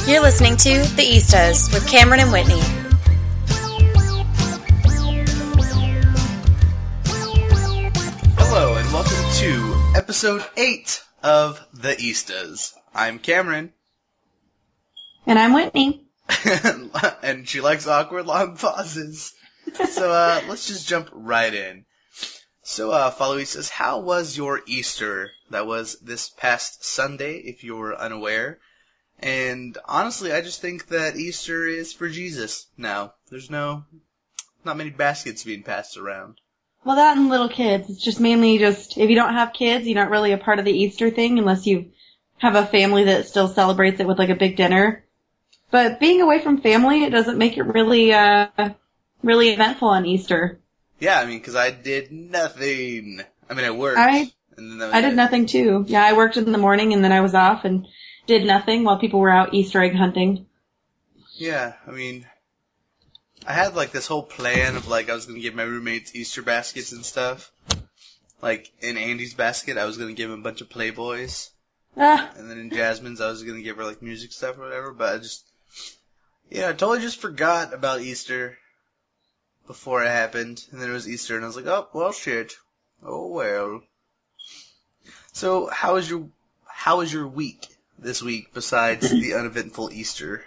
You're listening to The Eastas with Cameron and Whitney. Hello and welcome to episode 8 of The Eastas. I'm Cameron. And I'm Whitney. And she likes awkward long pauses. So let's just jump right in. So Followy says, how was your Easter? That was this past Sunday, if you were unaware. And honestly, I just think that Easter is for Jesus now. There's not many baskets being passed around. Well, that and little kids. It's just mainly just, if you don't have kids, you're not really a part of the Easter thing unless you have a family that still celebrates it with like a big dinner. But being away from family, it doesn't make it really eventful on Easter. Yeah, I mean, because I did nothing. I mean, I worked. I did nothing too. Yeah, I worked in the morning and then I was off and did nothing while people were out Easter egg hunting. Yeah, I mean, I had like this whole plan of like I was going to give my roommates Easter baskets and stuff. Like in Andy's basket, I was going to give him a bunch of Playboys. And then in Jasmine's, I was going to give her like music stuff or whatever, but I totally just forgot about Easter before it happened. And then it was Easter and I was like, oh, well, shit. Oh, well. So how was your week this week besides the uneventful Easter?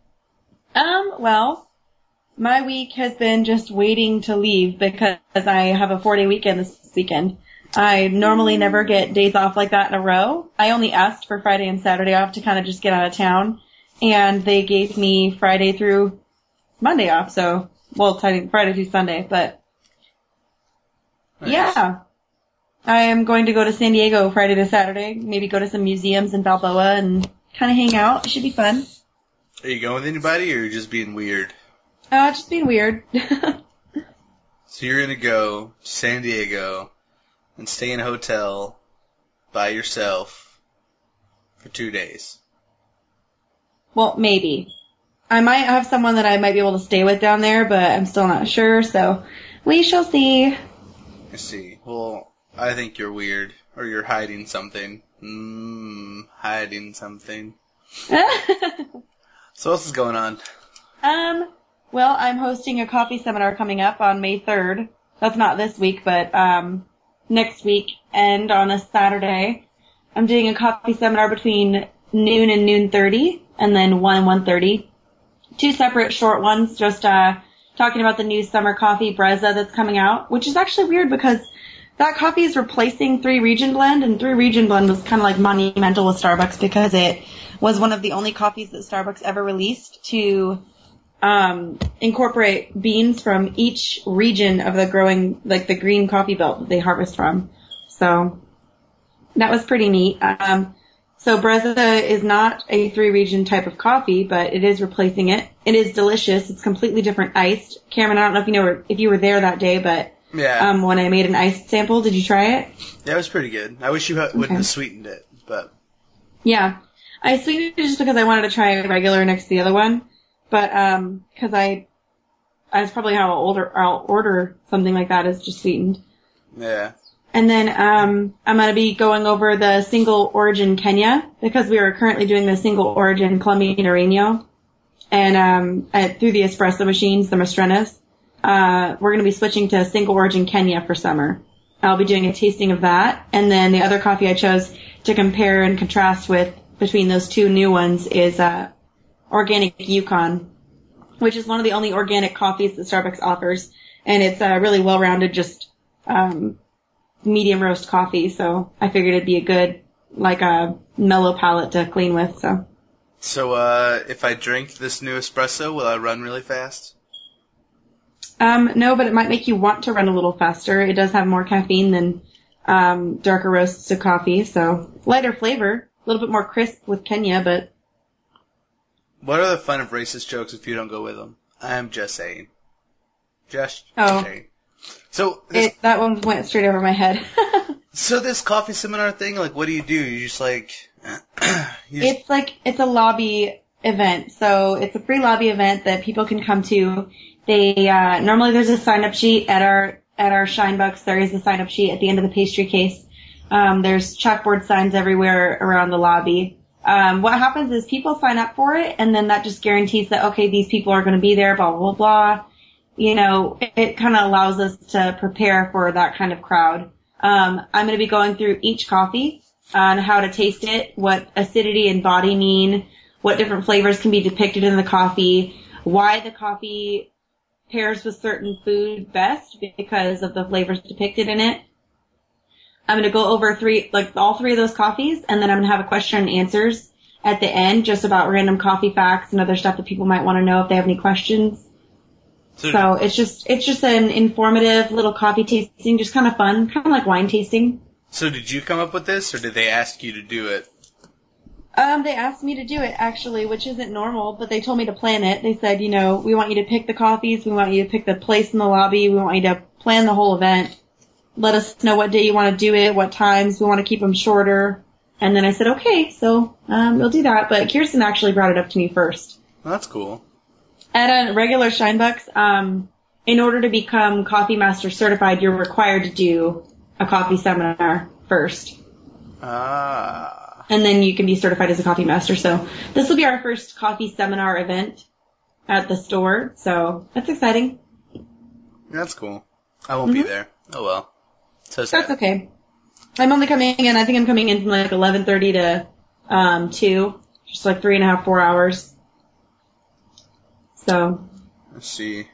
Well, my week has been just waiting to leave because I have a 4-day weekend this weekend. I normally never get days off like that in a row. I only asked for Friday and Saturday off to kind of just get out of town, and they gave me Friday through Monday off, so, well, Friday through Sunday, but, nice. Yeah. I am going to go to San Diego Friday to Saturday, maybe go to some museums in Balboa and kind of hang out. It should be fun. Are you going with anybody, or are you just being weird? Just being weird. So you're going to go to San Diego and stay in a hotel by yourself for 2 days. Well, maybe. I might have someone that I might be able to stay with down there, but I'm still not sure, so we shall see. I see. Well, I think you're weird, or you're hiding something. Hiding something. So what else is going on? Well, I'm hosting a coffee seminar coming up on May 3rd. That's not this week, but next week, and on a Saturday. I'm doing a coffee seminar between noon and noon 30, and then 1 and 1:30. 2 separate short ones, just talking about the new summer coffee Brezza that's coming out, which is actually weird because that coffee is replacing 3 Region Blend, and 3 Region Blend was kind of like monumental with Starbucks because it was one of the only coffees that Starbucks ever released to incorporate beans from each region of the growing, like the green coffee belt that they harvest from. So that was pretty neat. So Brezza is not a 3-region type of coffee, but it is replacing it. It is delicious. It's completely different iced. Cameron, I don't know if you were there that day, but yeah. When I made an iced sample, did you try it? Yeah, it was pretty good. I wish you wouldn't have sweetened it, but. Yeah. I sweetened it just because I wanted to try a regular next to the other one. But, cause that's probably how I'll order something like that, is just sweetened. Yeah. And then, I'm gonna be going over the single origin Kenya, because we are currently doing the single origin Colombian Areño. And, through the espresso machines, the Mastrenas, we're gonna be switching to single origin Kenya for summer. I'll be doing a tasting of that. And then the other coffee I chose to compare and contrast with between those 2 new ones is, Organic Yukon, which is one of the only organic coffees that Starbucks offers, and it's really well-rounded, just medium roast coffee. So I figured it'd be a good, like a mellow palate to clean with. So if I drink this new espresso, will I run really fast? No, but it might make you want to run a little faster. It does have more caffeine than darker roasts of coffee, so lighter flavor, a little bit more crisp with Kenya, but. What are the fun of racist jokes if you don't go with them? I'm just saying. Just saying. So that one went straight over my head. So this coffee seminar thing, like, what do? You just like... It's a lobby event. So it's a free lobby event that people can come to. They normally there's a sign-up sheet at our Shine Bucks. There is a sign-up sheet at the end of the pastry case. There's chalkboard signs everywhere around the lobby. what happens is people sign up for it, and then that just guarantees that, okay, these people are going to be there, blah, blah, blah. You know, it kind of allows us to prepare for that kind of crowd. I'm going to be going through each coffee on how to taste it, what acidity and body mean, what different flavors can be depicted in the coffee, why the coffee pairs with certain food best because of the flavors depicted in it. I'm going to go over all three of those coffees, and then I'm going to have a question and answers at the end just about random coffee facts and other stuff that people might want to know if they have any questions. So it's just an informative little coffee tasting, just kind of fun, kind of like wine tasting. So did you come up with this, or did they ask you to do it? They asked me to do it, actually, which isn't normal, but they told me to plan it. They said, you know, we want you to pick the coffees, we want you to pick the place in the lobby, we want you to plan the whole event. Let us know what day you want to do it, what times, we want to keep them shorter. And then I said, okay, so we'll do that. But Kirsten actually brought it up to me first. Well, that's cool. At a regular Shinebucks, in order to become Coffee Master certified, you're required to do a coffee seminar first. And then you can be certified as a Coffee Master. So this will be our first coffee seminar event at the store. So that's exciting. That's cool. I won't be there. Oh well. So sad. That's okay. I'm only coming in, I think I'm coming in from like 11:30 to 2. Just like 3.5, 4 hours. So. Let's see.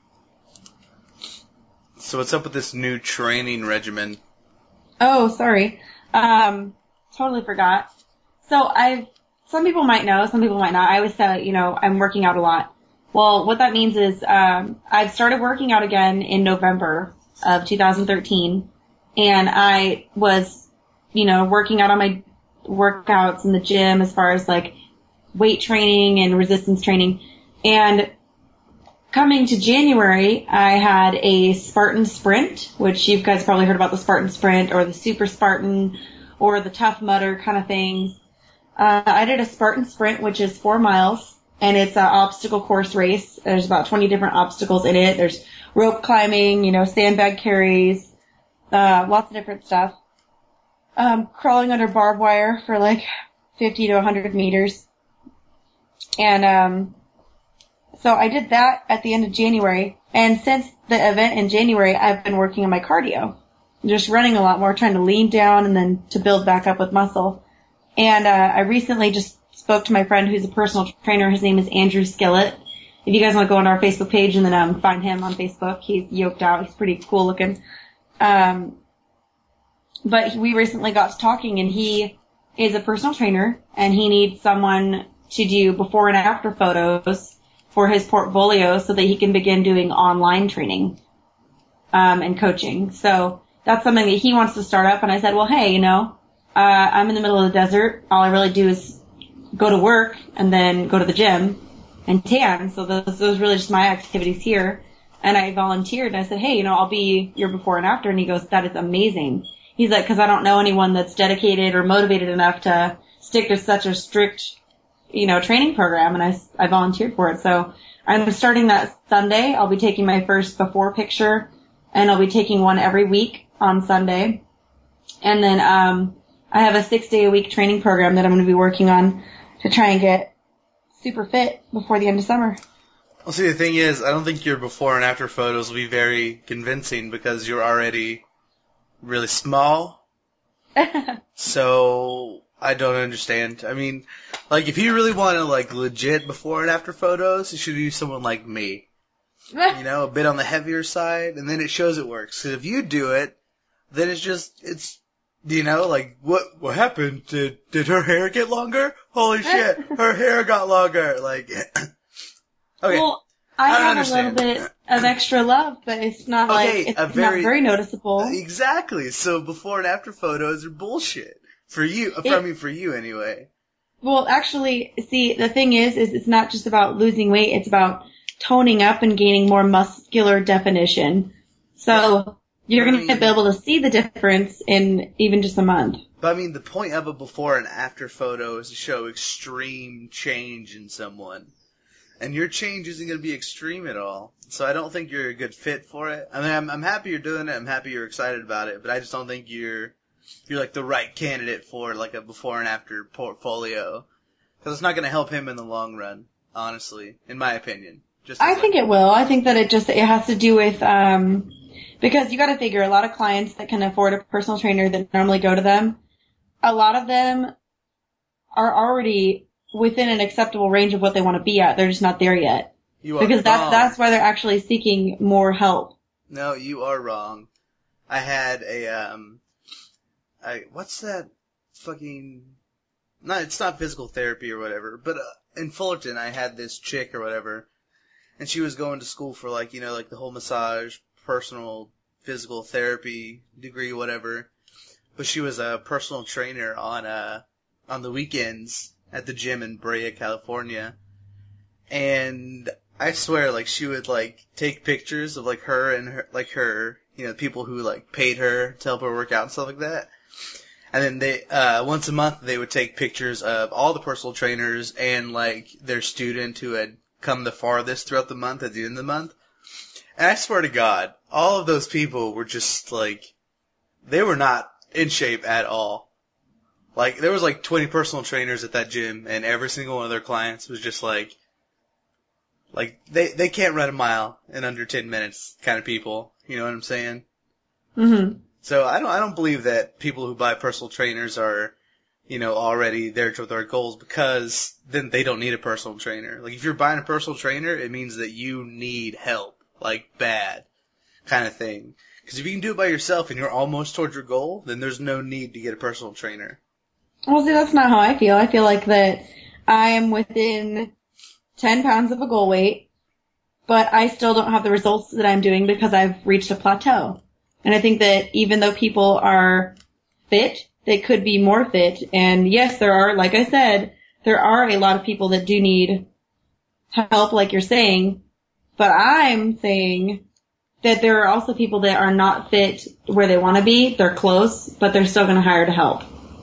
So what's up with this new training regimen? Oh, sorry. Totally forgot. So some people might know, some people might not. I always say, you know, I'm working out a lot. Well, what that means is, I've started working out again in November of 2013. And I was, you know, working out on my workouts in the gym as far as like weight training and resistance training. And coming to January, I had a Spartan Sprint, which you guys probably heard about the Spartan Sprint or the Super Spartan or the Tough Mudder kind of things. I did a Spartan Sprint, which is 4 miles, and it's an obstacle course race. There's about 20 different obstacles in it. There's rope climbing, you know, sandbag carries, lots of different stuff. Crawling under barbed wire for like 50 to 100 meters. And, so I did that at the end of January. And since the event in January, I've been working on my cardio. Just running a lot more, trying to lean down and then to build back up with muscle. And, I recently just spoke to my friend who's a personal trainer. His name is Andrew Skillett. If you guys want to go on our Facebook page and then, find him on Facebook, he's yoked out. He's pretty cool looking. But we recently got to talking, and he is a personal trainer, and he needs someone to do before and after photos for his portfolio so that he can begin doing online training, and coaching. So that's something that he wants to start up, and I said, well, hey, you know, I'm in the middle of the desert. All I really do is go to work and then go to the gym and tan. So those really just my activities here. And I volunteered, and I said, hey, you know, I'll be your before and after. And he goes, that is amazing. He's like, because I don't know anyone that's dedicated or motivated enough to stick to such a strict, you know, training program. And I volunteered for it. So I'm starting that Sunday. I'll be taking my first before picture, and I'll be taking one every week on Sunday. And then I have a 6-day-a-week training program that I'm going to be working on to try and get super fit before the end of summer. Well, see, the thing is, I don't think your before and after photos will be very convincing because you're already really small. So I don't understand. I mean, like, if you really want to, like, legit before and after photos, you should use someone like me. You know, a bit on the heavier side, and then it shows it works. Because if you do it, then it's, you know, like, what happened? Did her hair get longer? Holy shit, her hair got longer. Like, okay. Well, I have understand. A little bit of extra love, but it's not not very noticeable. Exactly. So before and after photos are bullshit. For you, for you anyway. Well, actually, see, the thing is it's not just about losing weight, it's about toning up and gaining more muscular definition. So you're going to be able to see the difference in even just a month. But I mean, the point of a before and after photo is to show extreme change in someone. And your change isn't going to be extreme at all. So I don't think you're a good fit for it. I mean, I'm happy you're doing it. I'm happy you're excited about it. But I just don't think you're you're like the right candidate for like a before and after portfolio. Because it's not going to help him in the long run, honestly, in my opinion. I think it will. I think that it has to do with, because you got to figure a lot of clients that can afford a personal trainer that normally go to them, a lot of them are already within an acceptable range of what they want to be at. They're just not there yet. You are because wrong. that's why they're actually seeking more help. No, you are wrong. I had what's that fucking, no, it's not physical therapy or whatever, but in Fullerton I had this chick or whatever, and she was going to school for like, you know, like the whole massage, personal, physical therapy degree, whatever, but she was a personal trainer on the weekends at the gym in Brea, California, and I swear, like, she would, like, take pictures of, like, her and her, you know, people who, like, paid her to help her work out and stuff like that. And then they, once a month, they would take pictures of all the personal trainers and, like, their student who had come the farthest throughout the month at the end of the month. And I swear to God, all of those people were just, like, they were not in shape at all. Like, there was, like, 20 personal trainers at that gym, and every single one of their clients was just, like, they can't run a mile in under 10 minutes kind of people. You know what I'm saying? Mm-hmm. So I don't believe that people who buy personal trainers are, you know, already there to their goals, because then they don't need a personal trainer. Like, if you're buying a personal trainer, it means that you need help, like, bad kind of thing. Because if you can do it by yourself and you're almost towards your goal, then there's no need to get a personal trainer. Well, see, that's not how I feel. I feel like that I am within 10 pounds of a goal weight, but I still don't have the results that I'm doing because I've reached a plateau. And I think that even though people are fit, they could be more fit. And yes, there are, like I said, there are a lot of people that do need help, like you're saying. But I'm saying that there are also people that are not fit where they want to be. They're close, but they're still going to hire to help.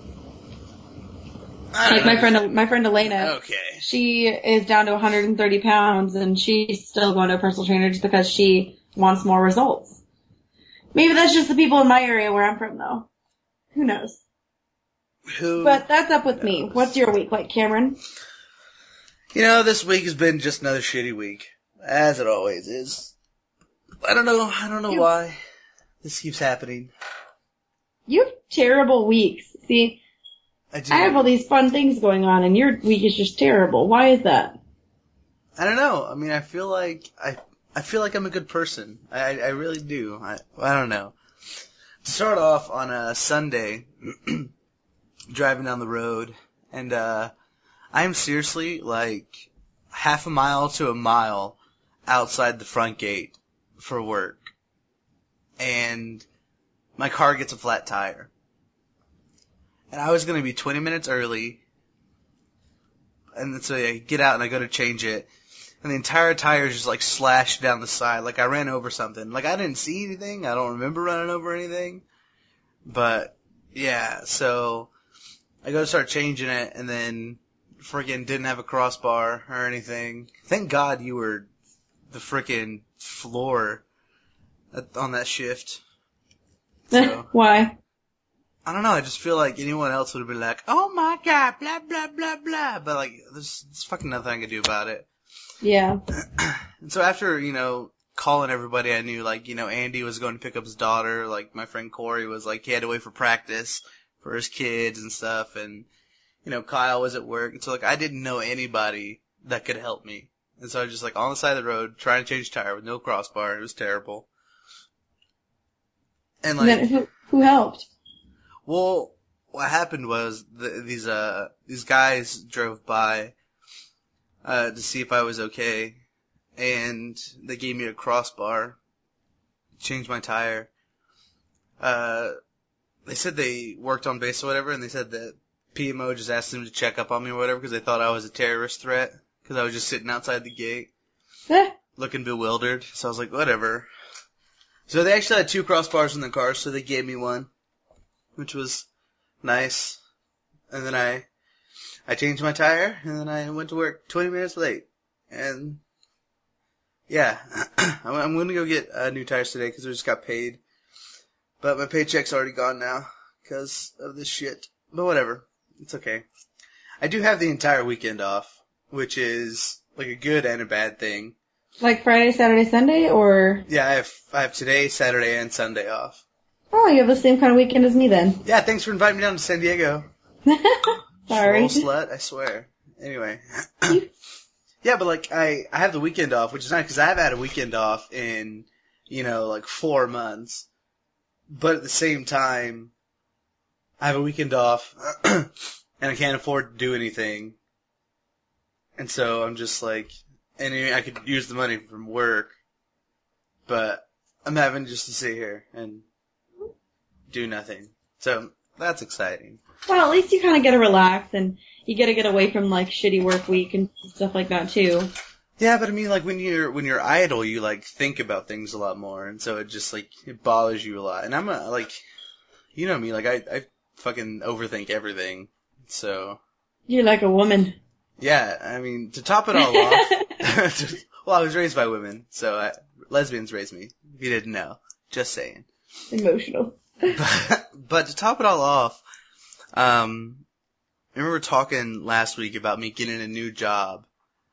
Like my friend Elena. Okay. She is down to 130 pounds, and she's still going to a personal trainer just because she wants more results. Maybe that's just the people in my area where I'm from, though. Who knows? But that's up with me. What's your week like, Cameron? You know, this week has been just another shitty week, as it always is. I don't know why this keeps happening. You have terrible weeks. See, I have all these fun things going on, and your week is just terrible. Why is that? I don't know. I mean, I feel like I'm a good person. I really do. I don't know. To start off on a Sunday, driving down the road, and I am seriously like half a mile to a mile outside the front gate for work, and my car gets a flat tire. And I was going to be 20 minutes early, and so I get out and I go to change it, and the entire tire is just like slashed down the side, like I ran over something. Like, I didn't see anything, I don't remember running over anything, but yeah, so I go to start changing it, and then freaking didn't have a crossbar or anything. Thank God you were the freaking floor on that shift. So, why? I don't know, I just feel like anyone else would have been like, oh my God, blah, blah, blah, blah. But like, there's fucking nothing I can do about it. Yeah. And so after, you know, calling everybody I knew, like, you know, Andy was going to pick up his daughter, like my friend Corey was like, he had to wait for practice for his kids and stuff, and, you know, Kyle was at work, and so like, I didn't know anybody that could help me. And so I was just like on the side of the road, trying to change a tire with no crossbar. It was terrible. And like, and then who helped? Well, what happened was these guys drove by to see if I was okay, and they gave me a crossbar, changed my tire. They said they worked on base or whatever, and they said that PMO just asked them to check up on me or whatever because they thought I was a terrorist threat because I was just sitting outside the gate looking bewildered. So I was like, whatever. So they actually had 2 crossbars in the car, so they gave me one, which was nice. And then I changed my tire, and then I went to work 20 minutes late. And yeah, I'm going to go get new tires today because I just got paid. But my paycheck's already gone now because of this shit. But whatever. It's okay. I do have the entire weekend off, which is like a good and a bad thing. Like Friday, Saturday, Sunday, or? Yeah, I have today, Saturday, and Sunday off. Oh, you have the same kind of weekend as me then. Yeah, thanks for inviting me down to San Diego. Sorry. Roll slut, I swear. Anyway. Yeah, but like, I have the weekend off, which is nice, because I haven't had a weekend off in, like 4 months. But at the same time, I have a weekend off, and I can't afford to do anything. And so I'm just like, and I could use the money from work, but I'm having just to sit here and do nothing. So that's exciting. Well, at least you kind of get to relax, and you get to get away from like shitty work week and stuff like that too. Yeah, but I mean, like when you're idle, you like think about things a lot more, and so it just like it bothers you a lot. And I'm like, you know me, like I fucking overthink everything. So You're like a woman. yeah, I mean to top it all off. Well, I was raised by women, so lesbians raised me. If you didn't know, just saying. Emotional. But to top it all off, I remember talking last week about me getting a new job,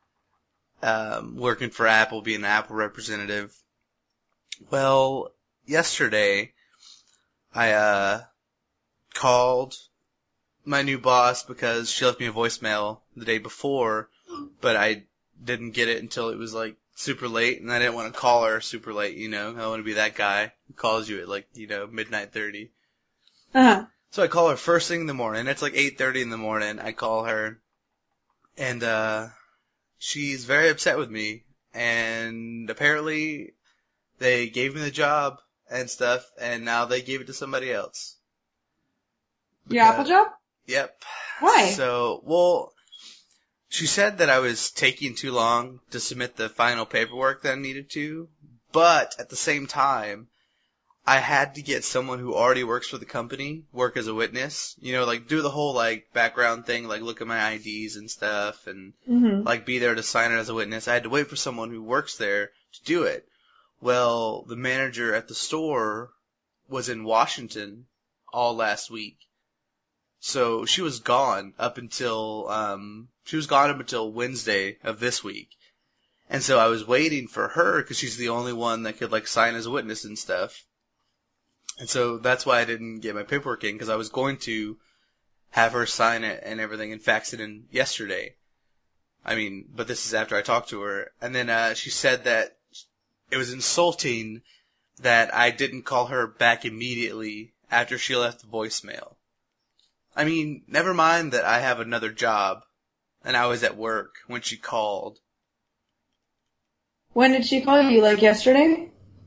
working for Apple, being an Apple representative. Well, yesterday, I, called my new boss because she left me a voicemail the day before, but I didn't get it until it was like super late, and I didn't want to call her super late, I don't want to be that guy who calls you at like, midnight 30. Uh-huh. So I call her first thing in the morning. It's like 8:30 in the morning. I call her, and she's very upset with me. And apparently, they gave me the job and stuff, and now they gave it to somebody else. Your Apple job? Yep. Why? So, well, she said that I was taking too long to submit the final paperwork that I needed to, but at the same time, I had to get someone who already works for the company work as a witness, like do the whole like background thing, like look at my IDs and stuff and like be there to sign it as a witness. I had to wait for someone who works there to do it. Well, the manager at the store was in Washington all last week. So she was gone up until Wednesday of this week. And so I was waiting for her because she's the only one that could like sign as a witness and stuff. And so that's why I didn't get my paperwork in, because I was going to have her sign it and everything and fax it in yesterday. I mean, but this is after I talked to her. And then she said that it was insulting that I didn't call her back immediately after she left the voicemail. I mean, never mind that I have another job and I was at work when she called. When did she call you? Like yesterday?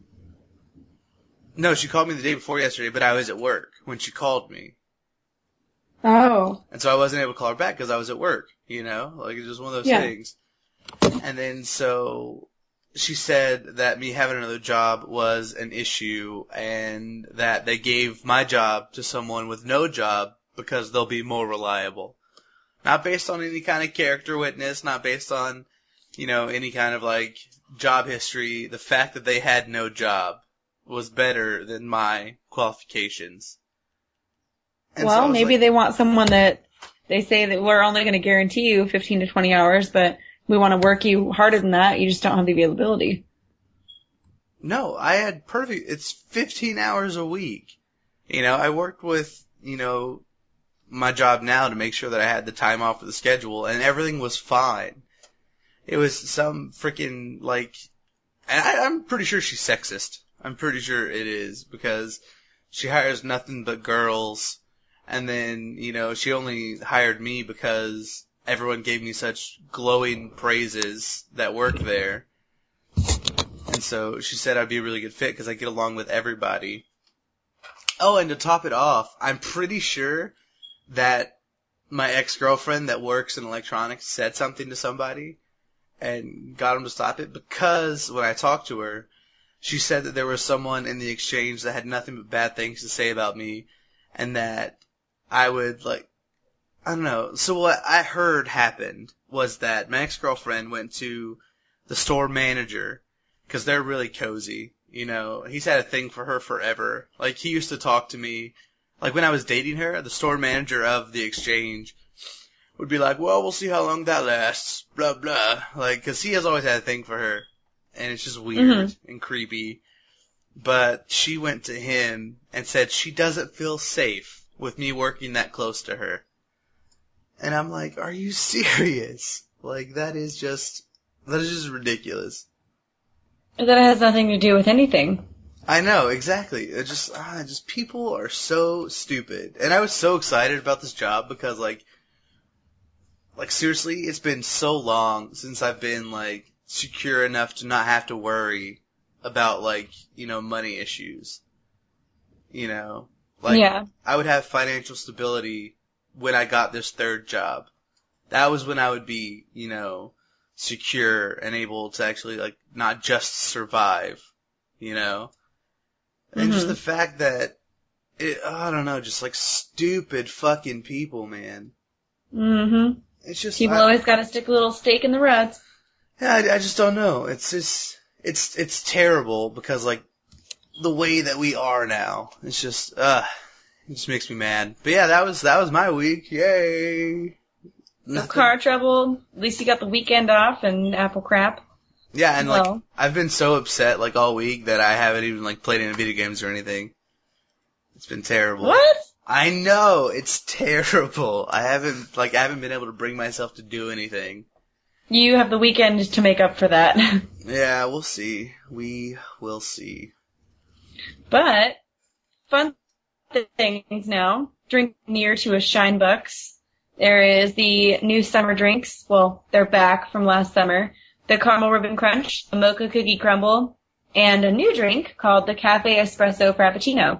No, she called me the day before yesterday, but I was at work when she called me. Oh. And so I wasn't able to call her back because I was at work, Like, it's just one of those things. And then so she said that me having another job was an issue and that they gave my job to someone with no job because they'll be more reliable. Not based on any kind of character witness, not based on, any kind of, like, job history. The fact that they had no job was better than my qualifications. And well, so maybe they want someone that they say that we're only going to guarantee you 15 to 20 hours, but we want to work you harder than that. You just don't have the availability. No, I had it's 15 hours a week. I worked with, my job now to make sure that I had the time off of the schedule, and everything was fine. It was some freaking, and I'm pretty sure she's sexist. I'm pretty sure it is, because she hires nothing but girls, and then, she only hired me because everyone gave me such glowing praises that work there. And so she said I'd be a really good fit because I get along with everybody. Oh, and to top it off, I'm pretty sure that my ex-girlfriend that works in electronics said something to somebody and got him to stop it, because when I talked to her, she said that there was someone in the exchange that had nothing but bad things to say about me, and that I would, I don't know. So what I heard happened was that my ex-girlfriend went to the store manager, because they're really cozy, He's had a thing for her forever. Like, he used to talk to me like when I was dating her, the store manager of the exchange would be like, well, we'll see how long that lasts, blah, blah. Like, cause he has always had a thing for her. And it's just weird and creepy. But she went to him and said she doesn't feel safe with me working that close to her. And I'm like, are you serious? Like, that is just ridiculous. That has nothing to do with anything. I know, exactly. It just people are so stupid. And I was so excited about this job because, like seriously, it's been so long since I've been, like, secure enough to not have to worry about, like, you know, money issues. You know? Like, yeah. I would have financial stability when I got this third job. That was when I would be, you know, secure and able to actually, like, not just survive, you know? And just the fact that, I don't know, just, like, stupid fucking people, man. Mm-hmm. It's just... People always gotta stick a little stake in the ruts. Yeah, I just don't know. It's just... It's terrible because, like, the way that we are now, it's just, it just makes me mad. But yeah, that was my week. Yay! No car trouble. At least you got the weekend off and apple crap. Yeah, and like, I've been so upset, like, all week that I haven't even, like, played any video games or anything. It's been terrible. What? I know, it's terrible. I haven't been able to bring myself to do anything. You have the weekend to make up for that. Yeah, we'll see. We will see. But, fun things now. Drink near to a Shine Bucks. There is the new summer drinks. Well, they're back from last summer. The Caramel Ribbon Crunch, the Mocha Cookie Crumble, and a new drink called the Cafe Espresso Frappuccino.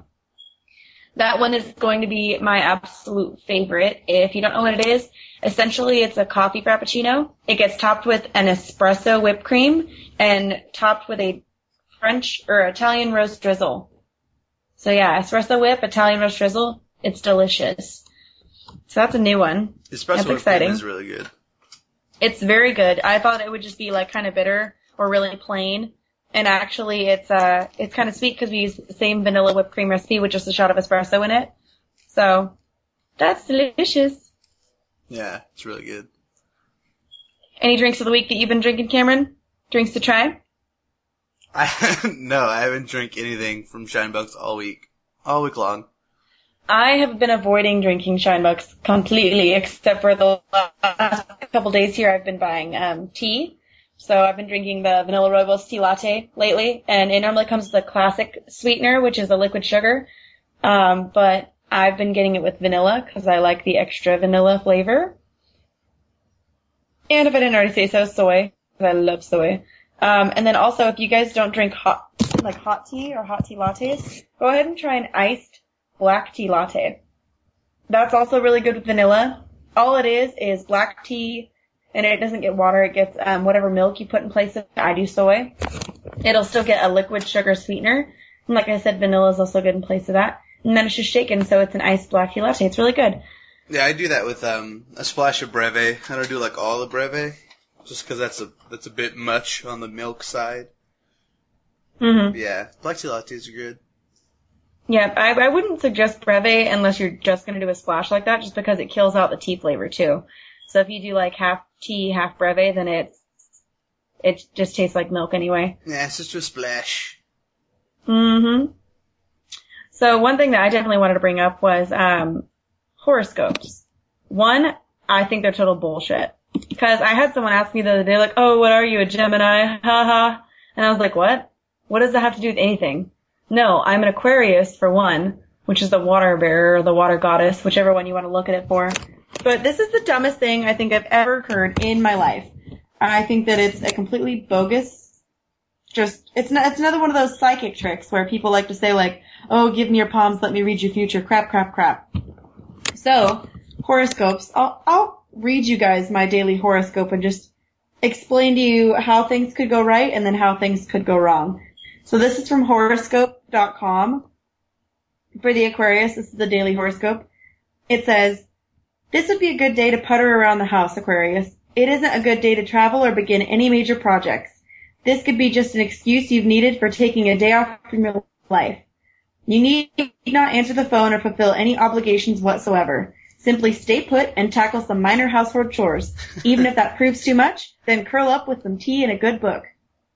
That one is going to be my absolute favorite. If you don't know what it is, essentially it's a coffee frappuccino. It gets topped with an espresso whipped cream and topped with a French or Italian roast drizzle. So yeah, espresso whip, Italian roast drizzle, it's delicious. So that's a new one. Espresso whipped cream is really good. It's very good. I thought it would just be like kind of bitter or really plain. And actually, it's kind of sweet because we use the same vanilla whipped cream recipe with just a shot of espresso in it. So, that's delicious. Yeah, it's really good. Any drinks of the week that you've been drinking, Cameron? Drinks to try? No, I haven't drank anything from Shine Bucks all week long. I have been avoiding drinking Shine Bucks completely, except for the last couple days here I've been buying tea. So I've been drinking the vanilla rooibos tea latte lately, and it normally comes with a classic sweetener, which is a liquid sugar. But I've been getting it with vanilla because I like the extra vanilla flavor. And if I didn't already say so, soy, because I love soy. And then also, if you guys don't drink hot tea or hot tea lattes, go ahead and try an iced black tea latte. That's also really good with vanilla. All it is black tea, and it doesn't get water. It gets whatever milk you put in place of it. I do soy. It'll still get a liquid sugar sweetener. And like I said, vanilla is also good in place of that. And then it's just shaken, so it's an iced black tea latte. It's really good. Yeah, I do that with a splash of Breve. I don't do like all the Breve, just because that's a bit much on the milk side. Mm-hmm. Yeah, black tea lattes are good. Yeah, I wouldn't suggest Breve unless you're just going to do a splash like that, just because it kills out the tea flavor too. So if you do like half tea, half Breve, then it just tastes like milk anyway. Yeah, it's just a splash. Mm-hmm. So one thing that I definitely wanted to bring up was horoscopes. One, I think they're total bullshit. Because I had someone ask me the other day, like, oh, what are you, a Gemini? Ha ha. And I was like, what? What does that have to do with anything? No, I'm an Aquarius, for one, which is the water bearer or the water goddess, whichever one you want to look at it for. But this is the dumbest thing I think I've ever heard in my life. I think that it's a completely bogus, it's another one of those psychic tricks where people like to say like, oh, give me your palms, let me read your future, crap, crap, crap. So, horoscopes, I'll read you guys my daily horoscope and just explain to you how things could go right and then how things could go wrong. So this is from horoscope.com. For the Aquarius, this is the daily horoscope. It says, this would be a good day to putter around the house, Aquarius. It isn't a good day to travel or begin any major projects. This could be just an excuse you've needed for taking a day off from your life. You need not answer the phone or fulfill any obligations whatsoever. Simply stay put and tackle some minor household chores. Even if that proves too much, then curl up with some tea and a good book.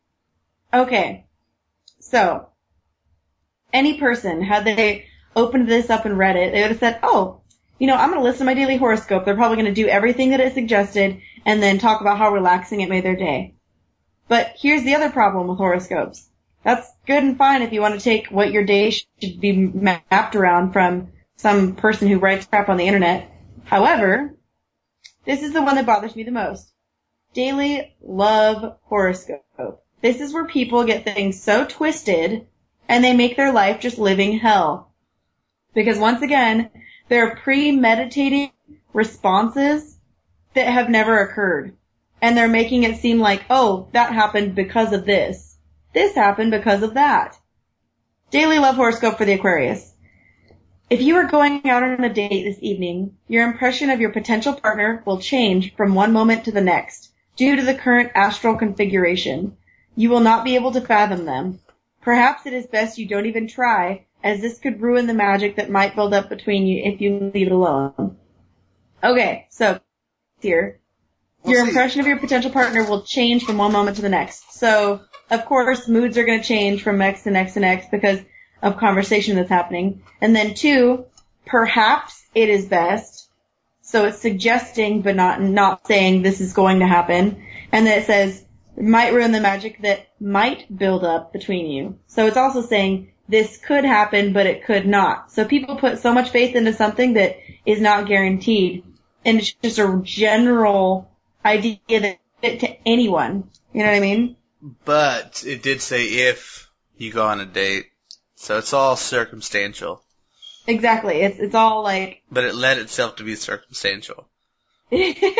Okay. So, any person, had they opened this up and read it, they would have said, oh, I'm going to listen to my daily horoscope. They're probably going to do everything that it suggested and then talk about how relaxing it made their day. But here's the other problem with horoscopes. That's good and fine if you want to take what your day should be mapped around from some person who writes crap on the internet. However, this is the one that bothers me the most. Daily love horoscope. This is where people get things so twisted and they make their life just living hell. Because once again, they're premeditating responses that have never occurred. And they're making it seem like, oh, that happened because of this. This happened because of that. Daily love horoscope for the Aquarius. If you are going out on a date this evening, your impression of your potential partner will change from one moment to the next due to the current astral configuration. You will not be able to fathom them. Perhaps it is best you don't even try, as this could ruin the magic that might build up between you if you leave it alone. Okay, so here. Your impression of your potential partner will change from one moment to the next. So, of course, moods are going to change from next to next to next because of conversation that's happening. And then 2, perhaps it is best. So it's suggesting but not saying this is going to happen. And then it says, it might ruin the magic that might build up between you. So it's also saying this could happen, but it could not. So people put so much faith into something that is not guaranteed. And it's just a general idea that fit to anyone. You know what I mean? But it did say if you go on a date. So it's all circumstantial. Exactly. It's all like... But it led itself to be circumstantial. So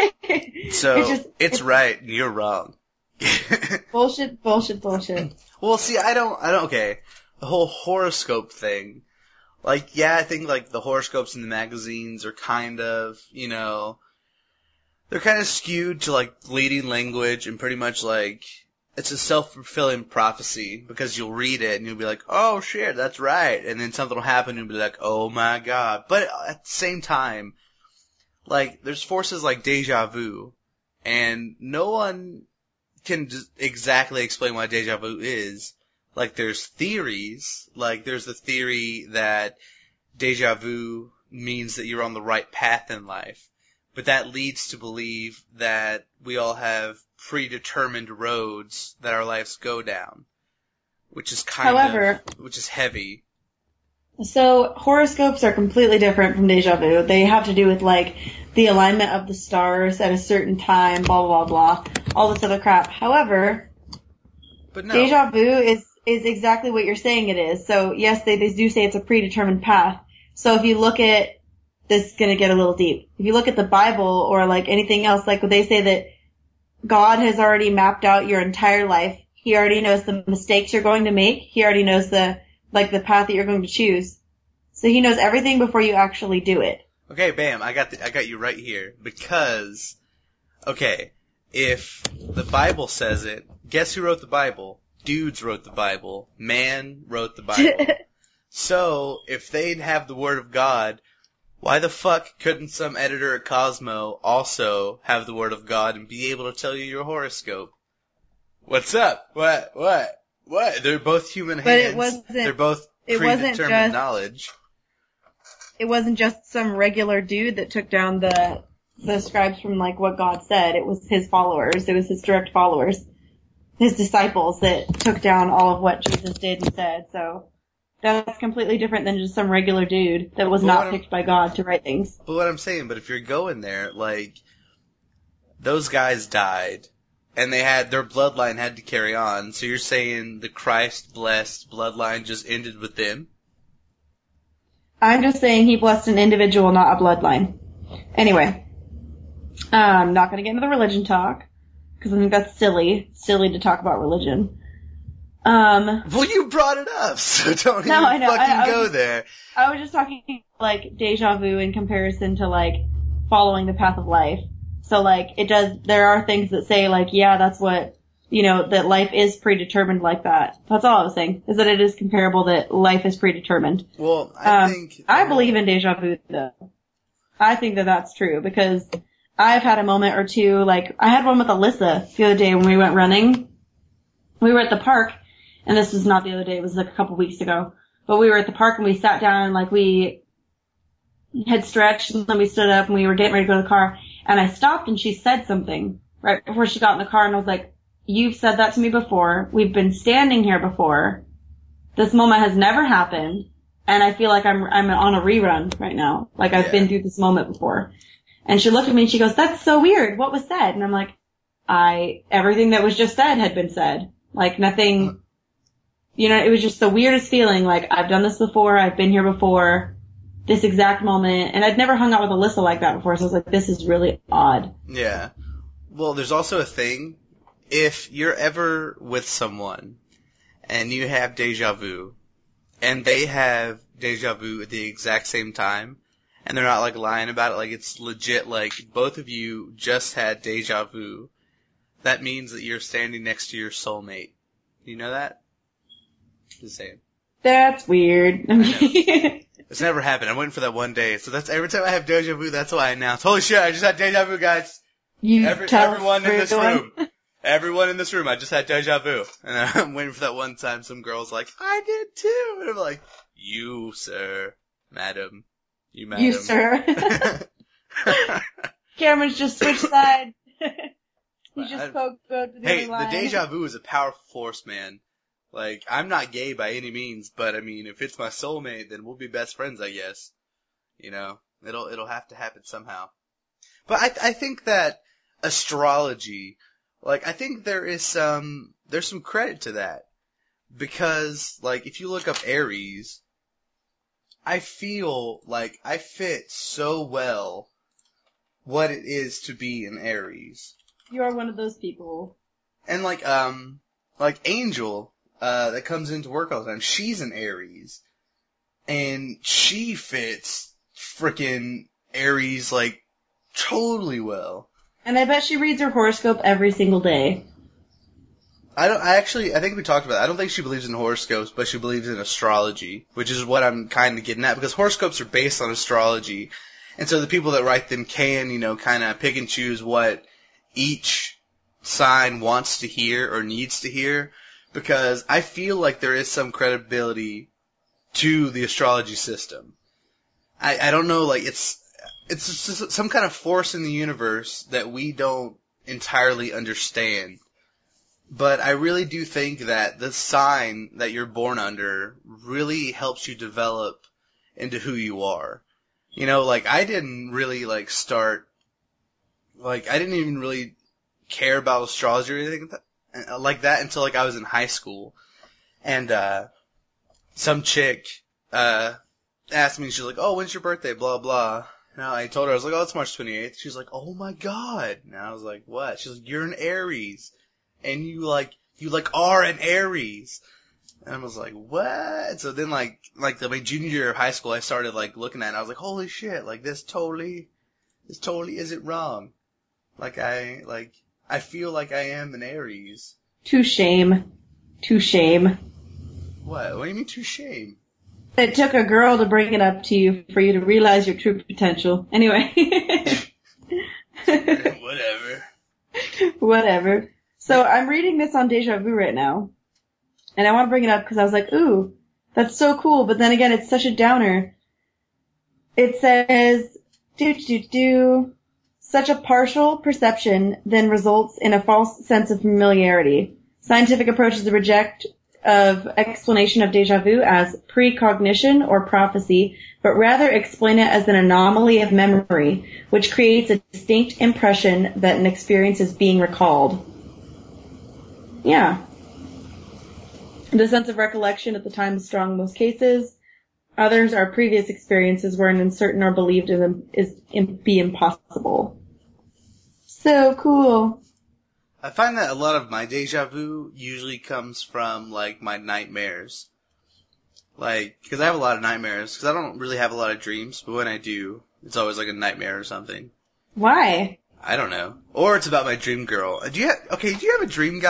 it's right, you're wrong. Bullshit. Well, see, okay. The whole horoscope thing. Like, yeah, I think, like, the horoscopes in the magazines are kind of, they're kind of skewed to, like, leading language and pretty much, like, it's a self-fulfilling prophecy because you'll read it and you'll be like, oh, shit, that's right. And then something will happen and you'll be like, oh, my God. But at the same time, like, there's forces like deja vu, and no one can just exactly explain what deja vu is. Like, there's theories. Like, there's the theory that deja vu means that you're on the right path in life. But that leads to believe that we all have predetermined roads that our lives go down, which is which is heavy. So horoscopes are completely different from deja vu. They have to do with, like, the alignment of the stars at a certain time, blah, blah, blah, all this other crap. However, but no. Deja vu is exactly what you're saying it is. So, yes, they do say it's a predetermined path. So if you look at, this is going to get a little deep. If you look at the Bible or, like, anything else, like, they say that God has already mapped out your entire life. He already knows the mistakes you're going to make. He already knows the path that you're going to choose. So he knows everything before you actually do it. Okay, bam, I got you right here. Because, okay, if the Bible says it, guess who wrote the Bible? Dudes wrote the Bible. Man wrote the Bible. So, if they'd have the Word of God, why the fuck couldn't some editor at Cosmo also have the Word of God and be able to tell you your horoscope? What's up? What? They're both human hands. They're both predetermined knowledge. It wasn't just some regular dude that took down the scribes from, like, what God said. It was his followers. It was his direct followers. His disciples that took down all of what Jesus did and said. So that's completely different than just some regular dude that was not picked by God to write things. But what I'm saying, but if you're going there, like, those guys died, and their bloodline had to carry on, so you're saying the Christ-blessed bloodline just ended with them? I'm just saying he blessed an individual, not a bloodline. Anyway, I'm not going to get into the religion talk, because I think that's silly to talk about religion. Well, you brought it up, so don't even fucking go there. I was just talking, like, deja vu in comparison to, like, following the path of life. So, like, there are things that say, like, yeah, that's what that life is predetermined like that. That's all I was saying, is that it is comparable that life is predetermined. Well, I believe in deja vu, though. I think that that's true, because I've had a moment or two, like, I had one with Alyssa the other day when we went running. We were at the park, and this was not the other day, it was like a couple weeks ago, but we were at the park and we sat down and like we had stretched and then we stood up and we were getting ready to go to the car, and I stopped and she said something right before she got in the car, and I was like, you've said that to me before. We've been standing here before. This moment has never happened, and I feel like I'm on a rerun right now. Like I've been through this moment before. And she looked at me and she goes, that's so weird. What was said? And I'm like, everything that was just said had been said. Like nothing, it was just the weirdest feeling. Like I've done this before. I've been here before. This exact moment. And I'd never hung out with Alyssa like that before. So I was like, this is really odd. Yeah. Well, there's also a thing. If you're ever with someone and you have deja vu and they have deja vu at the exact same time and they're not like lying about it, like it's legit, like both of you just had deja vu, that means that you're standing next to your soulmate. Do you know that? Just saying. That's weird. It's never happened. I'm waiting for that one day. So that's every time I have deja vu, that's why I announce, holy shit, I just had deja vu, guys. Everyone in this room. Everyone in this room, I just had deja vu. And I'm waiting for that one time some girl's like, I did too. And I'm like, you, sir, madam. You, madam. You, sir. Cameron's just switched sides. He just go to the Hey, other line. the deja vu is a powerful force, man. Like, I'm not gay by any means, but I mean, if it's my soulmate, then we'll be best friends, I guess. It'll have to happen somehow. But I think that astrology, like, I think there's some credit to that. Because, like, if you look up Aries, I feel like I fit so well what it is to be an Aries. You are one of those people. And like Angel, that comes into work all the time, she's an Aries. And she fits frickin' Aries, like, totally well. And I bet she reads her horoscope every single day. I think we talked about it. I don't think she believes in horoscopes, but she believes in astrology, which is what I'm kind of getting at, because horoscopes are based on astrology. And so the people that write them can, kind of pick and choose what each sign wants to hear or needs to hear, because I feel like there is some credibility to the astrology system. I don't know, like, it's just some kind of force in the universe that we don't entirely understand. But I really do think that the sign that you're born under really helps you develop into who you are. Like, I didn't really, like, I didn't even really care about astrology or anything like that until, like, I was in high school. And, some chick, asked me, she's like, oh, when's your birthday, blah, blah. And I told her, I was like, oh, it's March 28th. She's like, oh my god. And I was like, what? She's like, you're an Aries. And you are an Aries. And I was like, what? So then, like my junior year of high school, I started, like, looking at it, and I was like, holy shit, like, this totally isn't wrong. I feel like I am an Aries. To shame. What? What do you mean, to shame? It took a girl to bring it up to you for you to realize your true potential. Anyway. Whatever. So I'm reading this on Deja Vu right now. And I want to bring it up because I was like, ooh, that's so cool. But then again, it's such a downer. It says, such a partial perception then results in a false sense of familiarity. Scientific approaches reject of explanation of deja vu as precognition or prophecy, but rather explain it as an anomaly of memory, which creates a distinct impression that an experience is being recalled. Yeah. The sense of recollection at the time is strong in most cases. Others are previous experiences where an uncertain or believed in them be impossible. So cool. I find that a lot of my deja vu usually comes from, like, my nightmares. Like, because I have a lot of nightmares, because I don't really have a lot of dreams, but when I do, it's always like a nightmare or something. Why? I don't know. Or it's about my dream girl. Do you have a dream guy?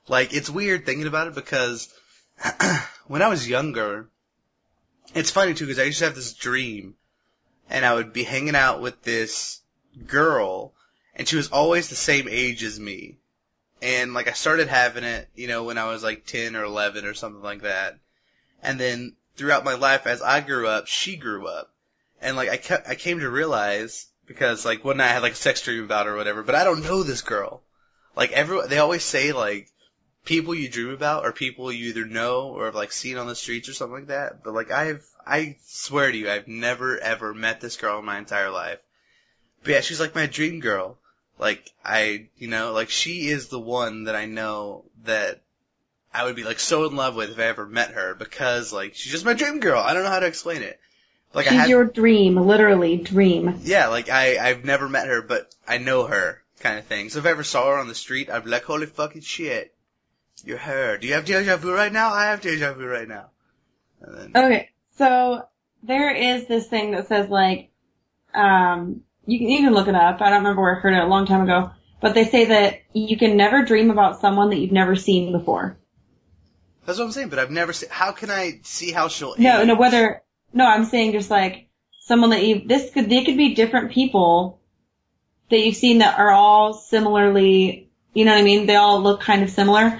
Like, it's weird thinking about it because when I was younger, it's funny too because I used to have this dream, and I would be hanging out with this girl, and she was always the same age as me. And, like, I started having it, you know, when I was, like, 10 or 11 or something like that. And then throughout my life, as I grew up, she grew up. And, like, I came to realize, because, like, one night I had, like, a sex dream about her or whatever, but I don't know this girl. Like, they always say, like, people you dream about are people you either know or have, like, seen on the streets or something like that. But, like, I swear to you, I've never, ever met this girl in my entire life. But yeah, she's, like, my dream girl. Like, like, she is the one that I know that I would be, like, so in love with if I ever met her because, like, she's just my dream girl. I don't know how to explain it. Like, she's your dream, literally dream. Yeah, like, I've never met her, but I know her kind of thing. So if I ever saw her on the street, I'd be like, holy fucking shit, you're her. Do you have deja vu right now? I have deja vu right now. And then, Okay, so there is this thing that says, like, you can look it up. I don't remember where I heard it a long time ago. But they say that you can never dream about someone that you've never seen before. That's what I'm saying, but I've never seen... How can I see how she'll age? No, I'm saying just like someone that they could be different people that you've seen that are all similarly, you know what I mean? They all look kind of similar.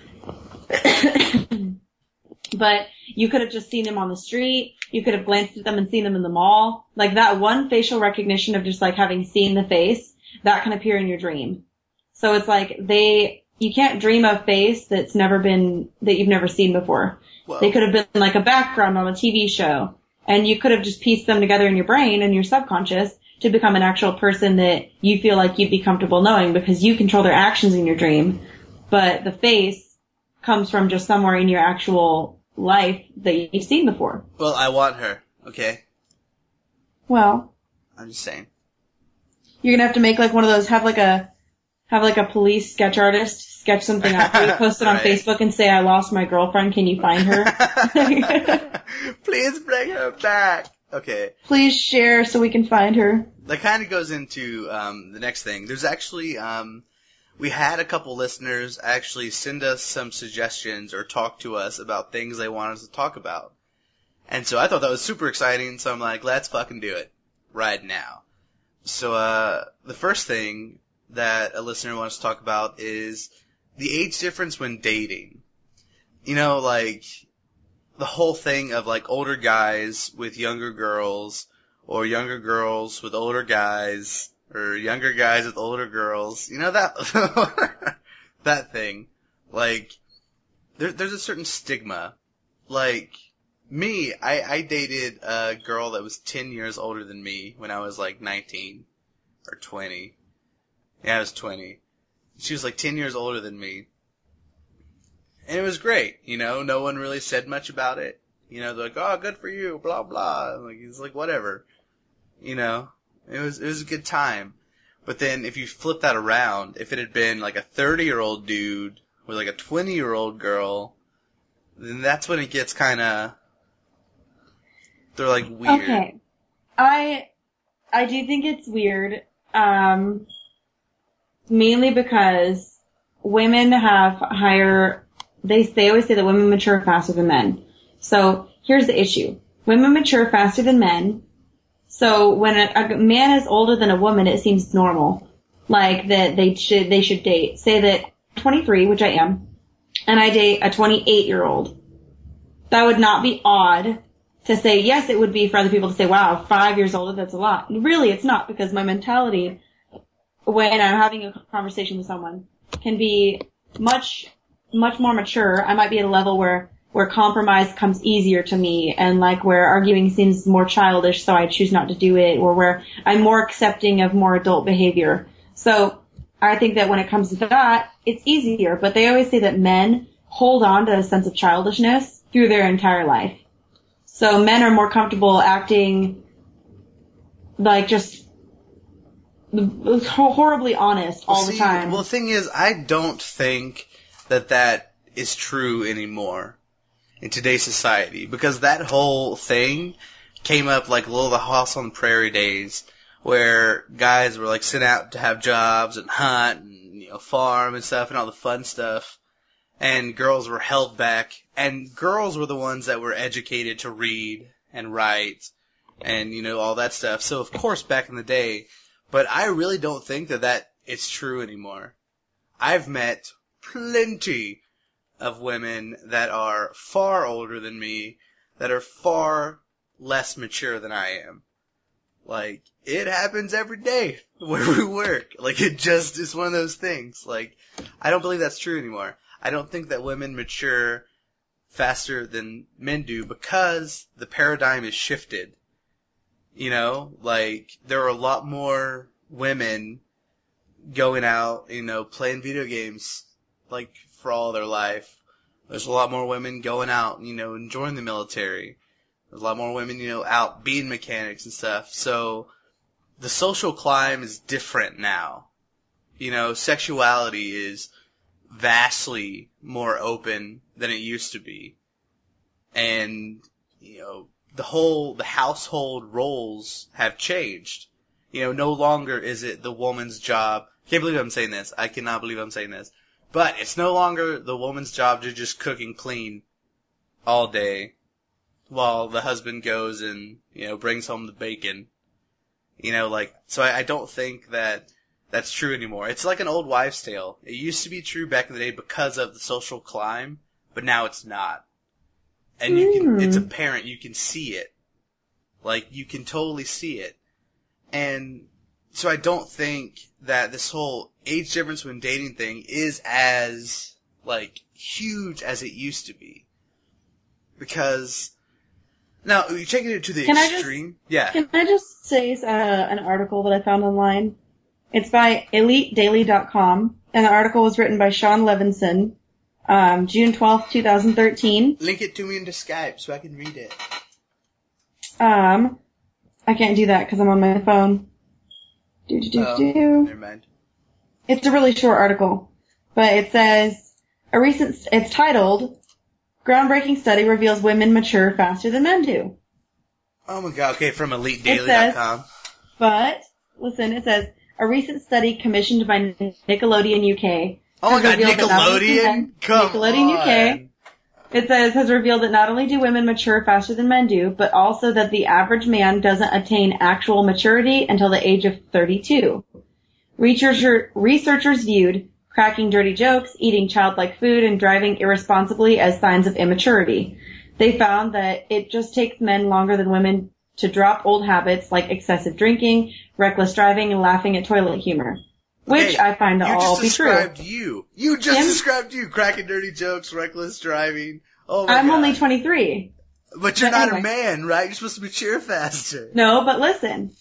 But you could have just seen them on the street. You could have glanced at them and seen them in the mall. Like that one facial recognition of just like having seen the face, that can appear in your dream. So it's like you can't dream a face that you've never seen before. Whoa. They could have been like a background on a TV show. And you could have just pieced them together in your brain and your subconscious to become an actual person that you feel like you'd be comfortable knowing because you control their actions in your dream. But the face comes from just somewhere in your actual life that you've seen before. Well, I want her, okay? Well, I'm just saying. You're gonna have to make like one of those, have like a police sketch artist sketch something up for you, post it on Right. Facebook and say, I lost my girlfriend, can you find her? Please bring her back. Okay. Please share so we can find her. That kind of goes into the next thing. There's actually, we had a couple listeners actually send us some suggestions or talk to us about things they want us to talk about. And so I thought that was super exciting, so I'm like, let's fucking do it right now. So the first thing that a listener wants to talk about is the age difference when dating. You know, like, the whole thing of, like, older guys with younger girls, or younger girls with older guys, or younger guys with older girls. You know, that, that thing. Like, there's a certain stigma. Like, me, I dated a girl that was 10 years older than me when I was, like, 19, or 20. Yeah, I was 20. She was, like, 10 years older than me. And it was great, you know, no one really said much about it. You know, they're like, oh, good for you, blah, blah. Like, it's like, whatever. You know, it was a good time. But then if you flip that around, if it had been like a 30-year-old dude with like a 20-year-old girl, then that's when it gets kind of, they're like weird. Okay. I do think it's weird, mainly because women have higher, they always say that women mature faster than men. So here's the issue. Women mature faster than men. So when a man is older than a woman, it seems normal. Like that they should date. Say that 23, which I am, and I date a 28-year-old. That would not be odd to say, yes, it would be for other people to say, wow, 5 years older, that's a lot. Really, it's not, because my mentality when I'm having a conversation with someone can be much more mature. I might be at a level where compromise comes easier to me and like where arguing seems more childish, so I choose not to do it, or where I'm more accepting of more adult behavior. So I think that when it comes to that, it's easier, but they always say that men hold on to a sense of childishness through their entire life. So men are more comfortable acting like just horribly honest all the time. Well, the thing is, I don't think that is true anymore in today's society, because that whole thing came up like Little the House on the Prairie days, where guys were like sent out to have jobs and hunt and, you know, farm and stuff and all the fun stuff. and girls were held back, and girls were the ones that were educated to read and write and, all that stuff. So, of course, back in the day, but I really don't think that it's true anymore. I've met plenty of women that are far older than me, that are far less mature than I am. Like, it happens every day where we work. Like, it just is one of those things. Like, I don't believe that's true anymore. I don't think that women mature faster than men do because the paradigm is shifted. Like, there are a lot more women going out, playing video games, like, for all their life. There's a lot more women going out, enjoying the military. There's a lot more women, out being mechanics and stuff. So the social climb is different now. Sexuality is vastly more open than it used to be. And, the household roles have changed. No longer is it the woman's job. Can't believe I'm saying this. I cannot believe I'm saying this. But it's no longer the woman's job to just cook and clean all day while the husband goes and, brings home the bacon. So I don't think that that's true anymore. It's like an old wives' tale. It used to be true back in the day because of the social climb, but now it's not. And it's apparent, you can see it. Like, you can totally see it. And so I don't think that this whole age difference when dating thing is as, huge as it used to be. Because, now, you're taking it to the extreme. Yeah. Can I just say an article that I found online? It's by EliteDaily.com, and the article was written by Sean Levinson, June 12th, 2013. Link it to me into Skype so I can read it. I can't do that because I'm on my phone. Never mind. It's a really short article, but it says, it's titled, Groundbreaking Study Reveals Women Mature Faster Than Men Do. Oh my god, okay, from EliteDaily.com. But, listen, it says, a recent study commissioned by Nickelodeon UK. Oh my god, Nickelodeon? Nickelodeon UK. It says, has revealed that not only do women mature faster than men do, but also that the average man doesn't attain actual maturity until the age of 32. Researchers viewed cracking dirty jokes, eating childlike food, and driving irresponsibly as signs of immaturity. They found that it just takes men longer than women to drop old habits like excessive drinking, reckless driving, and laughing at toilet humor. Which I find to all be true. You just described you. Cracking dirty jokes, reckless driving. Oh my God. I'm only 23. But you're not a man, right? You're supposed to mature faster. No, but listen.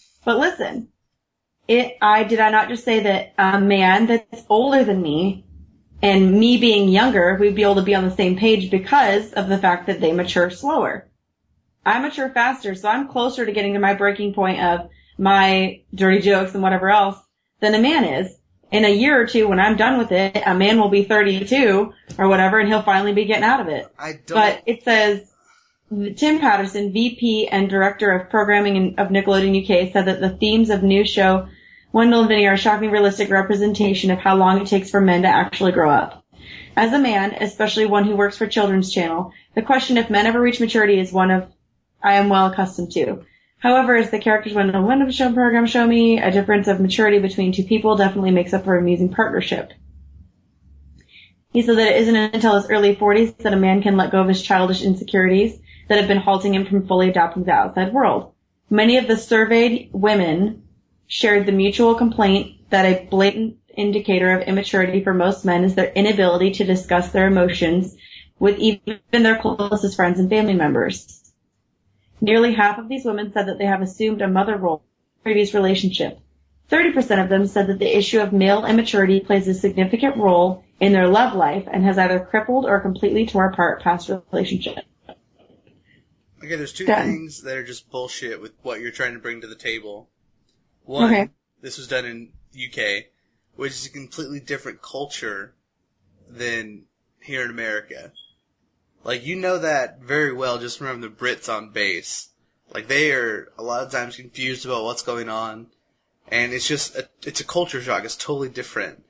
Did I not just say that a man that's older than me and me being younger, we'd be able to be on the same page because of the fact that they mature slower. I mature faster, so I'm closer to getting to my breaking point of my dirty jokes and whatever else than a man is. In a year or two, when I'm done with it, a man will be 32 or whatever, and he'll finally be getting out of it. But it says, Tim Patterson, VP and Director of Programming of Nickelodeon UK, said that the themes of new show Wendell and Vinny are a shockingly realistic representation of how long it takes for men to actually grow up. As a man, especially one who works for Children's Channel, the question if men ever reach maturity is one of I am well accustomed to. However, as the characters Wendell and Wendell show program show me, a difference of maturity between two people definitely makes up for an amusing partnership. He said that it isn't until his early 40s that a man can let go of his childish insecurities that have been halting him from fully adapting to the outside world. Many of the surveyed women shared the mutual complaint that a blatant indicator of immaturity for most men is their inability to discuss their emotions with even their closest friends and family members. Nearly half of these women said that they have assumed a mother role in a previous relationship. 30% of them said that the issue of male immaturity plays a significant role in their love life and has either crippled or completely tore apart past relationships. Okay, there's two things that are just bullshit with what you're trying to bring to the table. One, This was done in UK, which is a completely different culture than here in America. Like, you know that very well just from having the Brits on base. Like, they are a lot of times confused about what's going on. And it's just, it's a culture shock. It's totally different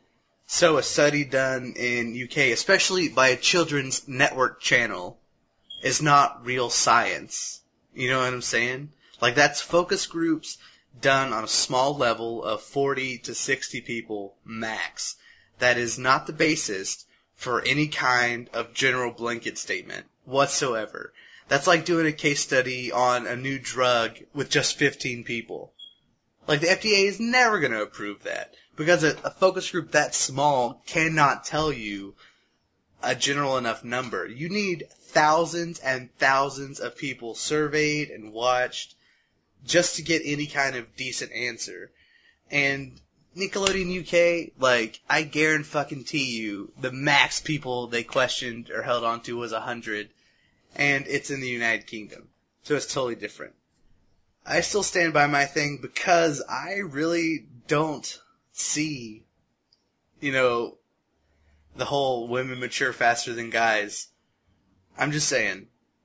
So a study done in UK, especially by a children's network channel, is not real science. You know what I'm saying? Like, that's focus groups done on a small level of 40 to 60 people max. That is not the basis for any kind of general blanket statement whatsoever. That's like doing a case study on a new drug with just 15 people. Like, the FDA is never going to approve that, because a focus group that small cannot tell you a general enough number. You need thousands and thousands of people surveyed and watched just to get any kind of decent answer. And Nickelodeon UK, like, I guarantee you, the max people they questioned or held on to was 100, and it's in the United Kingdom. So it's totally different. I still stand by my thing because I really don't see, you know, the whole women mature faster than guys. I'm just saying.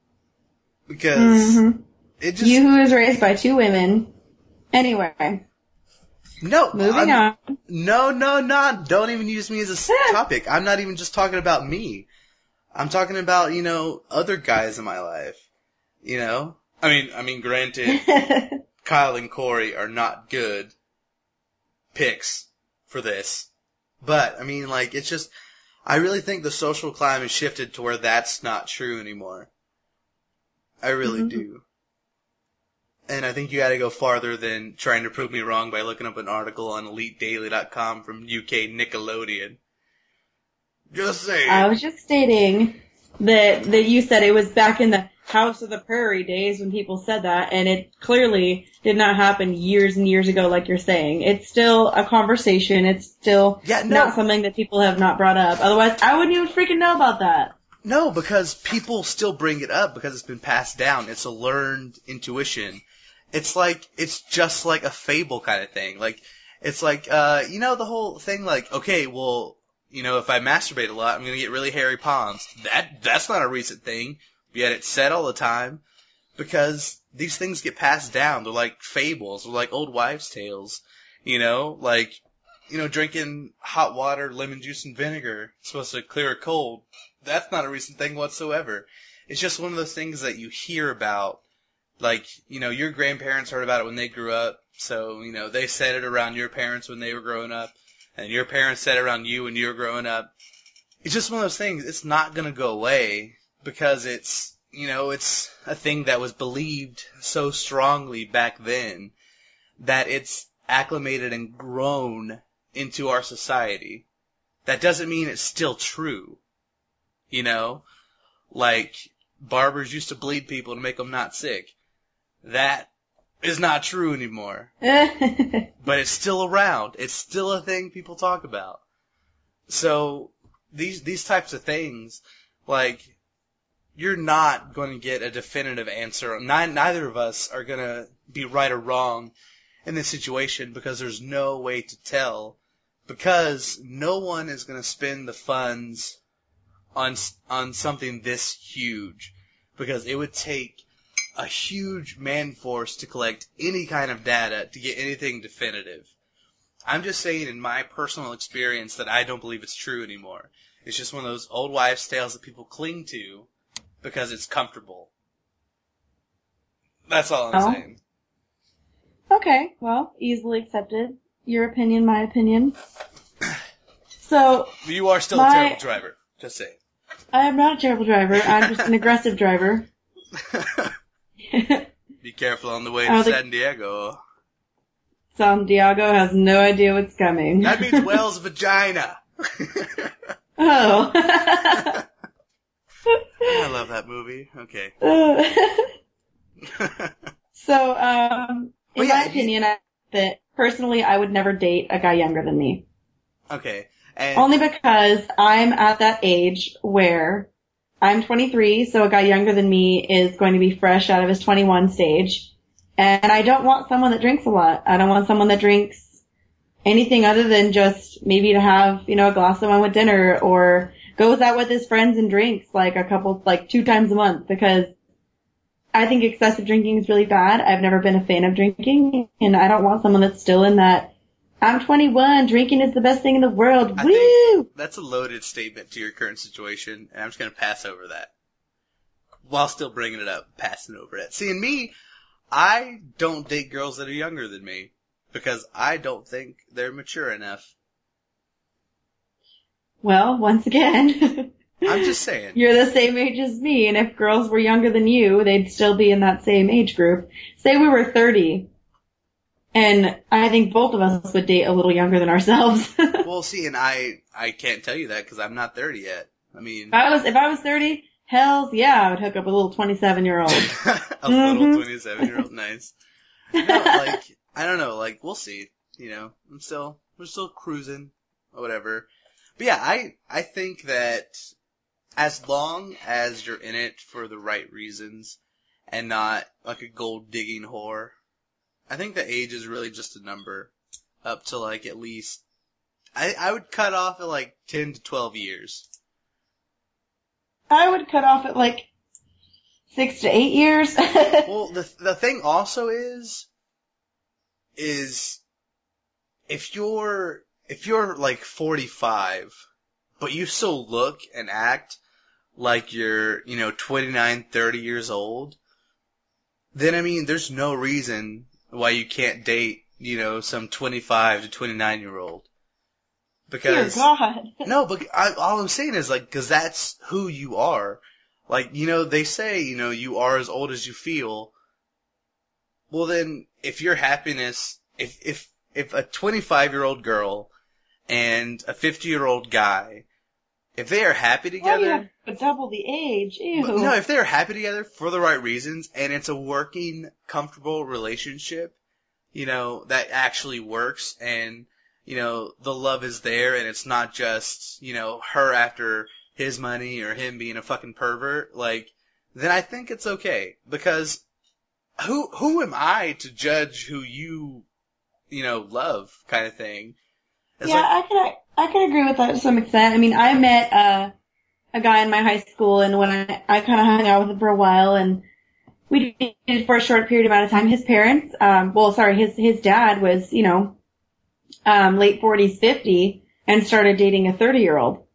Because it just... You who was raised by two women. Anyway. No. Moving on. No. Don't even use me as a topic. I'm not even just talking about me. I'm talking about, you know, other guys in my life. You know? I mean, granted, Kyle and Corey are not good picks for this. But, I mean, like, it's just, I really think the social climate shifted to where that's not true anymore. I really do. And I think you gotta go farther than trying to prove me wrong by looking up an article on EliteDaily.com from UK Nickelodeon. Just saying. I was just stating that you said it was back in the House of the Prairie days when people said that, and it clearly did not happen years and years ago like you're saying. It's still a conversation. It's still not something that people have not brought up. Otherwise, I wouldn't even freaking know about that. No, because people still bring it up because it's been passed down. It's a learned intuition. It's just like a fable kind of thing. Like, it's like, you know, the whole thing like, okay, well, you know, if I masturbate a lot, I'm gonna get really hairy palms. That's not a recent thing. Yet it's said all the time, because these things get passed down. They're like fables. They're like old wives' tales. You know, like, you know, drinking hot water, lemon juice, and vinegar is supposed to clear a cold. That's not a recent thing whatsoever. It's just one of those things that you hear about. Like, you know, your grandparents heard about it when they grew up, so, you know, they said it around your parents when they were growing up, and your parents said it around you when you were growing up. It's just one of those things. It's not gonna go away. Because it's, you know, it's a thing that was believed so strongly back then that it's acclimated and grown into our society. That doesn't mean it's still true. You know? Like, barbers used to bleed people to make them not sick. That is not true anymore. But it's still around. It's still a thing people talk about. So, these types of things, like, you're not going to get a definitive answer. Neither of us are going to be right or wrong in this situation because there's no way to tell. Because no one is going to spend the funds on something this huge. Because it would take a huge man force to collect any kind of data to get anything definitive. I'm just saying in my personal experience that I don't believe it's true anymore. It's just one of those old wives' tales that people cling to because it's comfortable. That's all I'm saying. Okay, well, easily accepted. Your opinion, my opinion. So you are still a terrible driver. Just saying. I am not a terrible driver. I'm just an aggressive driver. Be careful on the way to San Diego. San Diego has no idea what's coming. That means whale's vagina. Oh. I love that movie. Okay. So, in my opinion, that personally I would never date a guy younger than me. Okay. Only because I'm at that age where I'm 23, so a guy younger than me is going to be fresh out of his 21 stage. And I don't want someone that drinks a lot. I don't want someone that drinks anything other than just maybe to have, you know, a glass of wine with dinner or goes out with his friends and drinks like 2 times a month, because I think excessive drinking is really bad. I've never been a fan of drinking, and I don't want someone that's still in that I'm 21. Drinking is the best thing in the world. I Woo! think that's a loaded statement to your current situation, and I'm just going to pass over that. While still bringing it up, passing over it. See, in me, I don't date girls that are younger than me, because I don't think they're mature enough. Well, once again, I'm just saying. you're the same age as me, and if girls were younger than you, they'd still be in that same age group. Say we were 30, and I think both of us would date a little younger than ourselves. Well, see, and I can't tell you that because I'm not 30 yet. I mean, if I was 30, hells yeah, I would hook up a little 27-year-old. a little 27-year-old, nice. No, like, I don't know, like, we'll see. You know, we're still cruising, or whatever. But yeah, I think that as long as you're in it for the right reasons and not like a gold digging whore, I think the age is really just a number up to like at least, I would cut off at like 10 to 12 years. I would cut off at like 6 to 8 years. Well, the thing also is if you're like 45, but you still look and act like you're, 29, 30 years old, then I mean, there's no reason why you can't date, some 25 to 29-year-old. Because, Dear God. no, but all I'm saying is like, cause that's who you are. Like, they say, you are as old as you feel. Well then, if your happiness, if a 25-year-old girl and a 50-year-old guy, if they are happy together, you have to double the age. Ew. no, if they're happy together for the right reasons and it's a working, comfortable relationship, that actually works and, the love is there and it's not just, her after his money or him being a fucking pervert, like, then I think it's okay. Because who am I to judge who you, love kind of thing? It's yeah, I can agree with that to some extent. I mean, I met a guy in my high school, and when I kind of hung out with him for a while, and we did it for a short period amount of time. His parents, his dad was, late 40s, 50, and started dating a 30-year-old.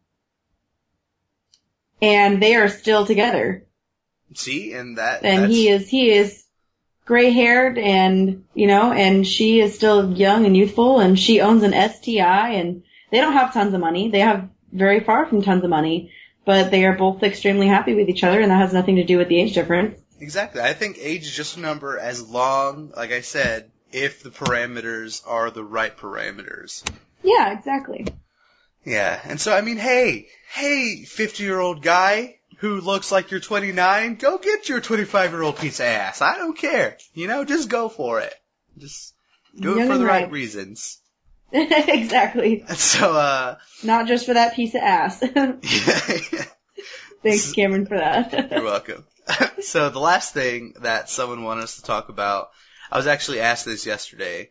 And they are still together. See, and he is gray-haired and, and she is still young and youthful, and she owns an STI, and they don't have tons of money. They have very far from tons of money, but they are both extremely happy with each other, and that has nothing to do with the age difference. Exactly. I think age is just a number as long, like I said, if the parameters are the right parameters. Yeah, exactly. Yeah, and so, I mean, hey, 50-year-old guy who looks like you're 29, go get your 25-year-old piece of ass. I don't care. Just go for it. Just do it for the right reasons. Exactly. And so, not just for that piece of ass. yeah. Thanks, Cameron, for that. You're welcome. So the last thing that someone wanted us to talk about, I was actually asked this yesterday.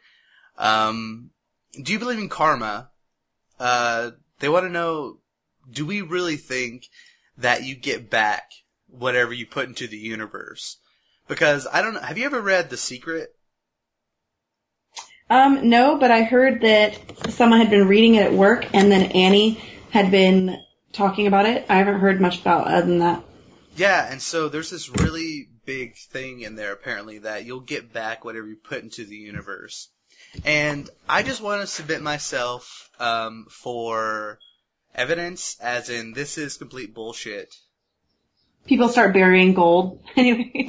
Do you believe in karma? They want to know, do we really think that you get back whatever you put into the universe? Because I don't know, have you ever read The Secret? No, but I heard that someone had been reading it at work, and then Annie had been talking about it. I haven't heard much about it other than that. Yeah, and so there's this really big thing in there, apparently, that you'll get back whatever you put into the universe. And I just want to submit myself for evidence, as in this is complete bullshit. People start burying gold. Anyway.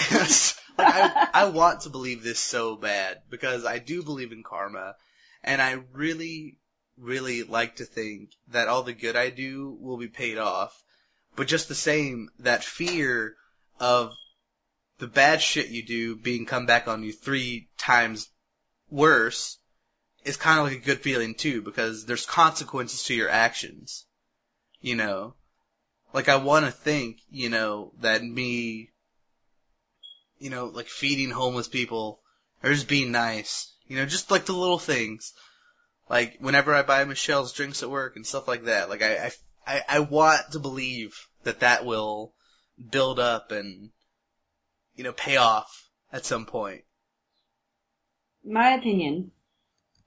I want to believe this so bad, because I do believe in karma, and I really, really like to think that all the good I do will be paid off. But just the same, that fear of the bad shit you do being come back on you 3 times worse is kind of like a good feeling too, because there's consequences to your actions. Like I want to think, that me, like feeding homeless people or just being nice, just like the little things. Like whenever I buy Michelle's drinks at work and stuff like that, like I want to believe that will build up and, pay off at some point. My opinion.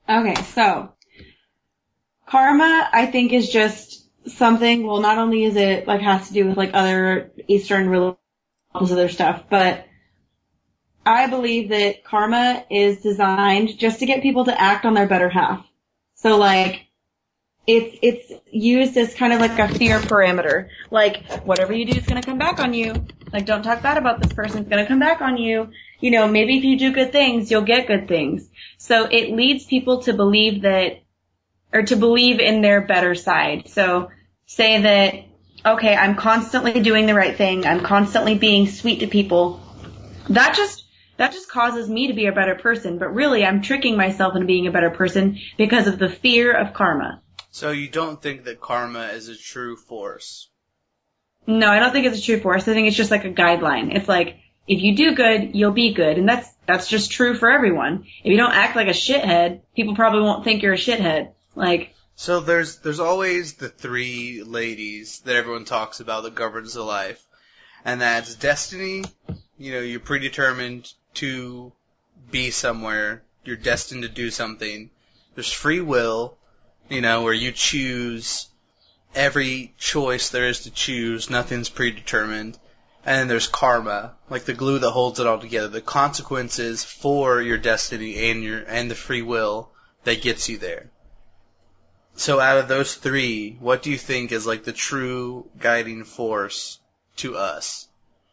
Okay, so karma, I think, is just something. Well, not only is it like has to do with like other Eastern religions, other stuff, but I believe that karma is designed just to get people to act on their better half. So like, it's used as kind of like a fear parameter. Like, whatever you do is gonna come back on you. Like, don't talk bad about this person, it's gonna come back on you. You know, maybe if you do good things, you'll get good things. So it leads people to believe that, or to believe in their better side. So say that, okay, I'm constantly doing the right thing, I'm constantly being sweet to people. That just causes me to be a better person, but really I'm tricking myself into being a better person because of the fear of karma. So you don't think that karma is a true force? No, I don't think it's a true force. I think it's just like a guideline. It's like, if you do good, you'll be good. And that's just true for everyone. If you don't act like a shithead, people probably won't think you're a shithead. Like, so there's always the three ladies that everyone talks about that governs the life. And that's destiny. You know, you're predetermined to be somewhere. You're destined to do something. There's free will, you know, where you choose every choice there is to choose. Nothing's predetermined. And then there's karma, like the glue that holds it all together. The consequences for your destiny and the free will that gets you there. So out of those three, what do you think is like the true guiding force to us?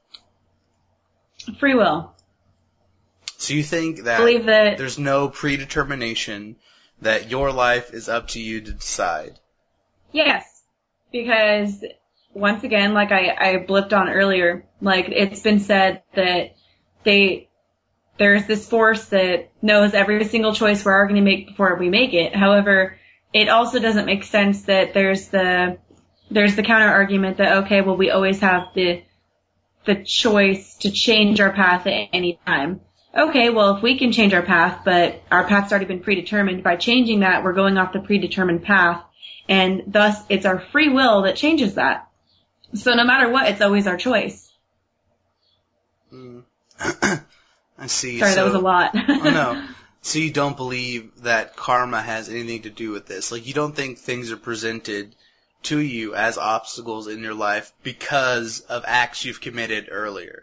free will. So you think that Believe that there's no predetermination, that your life is up to you to decide? Yes, because once again, like I blipped on earlier, like it's been said that there's this force that knows every single choice we're going to make before we make it. However, it also doesn't make sense that there's the counter argument that, okay, well, we always have the choice to change our path at any time. Okay, well, if we can change our path, but our path's already been predetermined, by changing that, we're going off the predetermined path, and thus it's our free will that changes that. So no matter what, it's always our choice. I see. Sorry, that was a lot. Oh, no. So you don't believe that karma has anything to do with this? Like, you don't think things are presented to you as obstacles in your life because of acts you've committed earlier?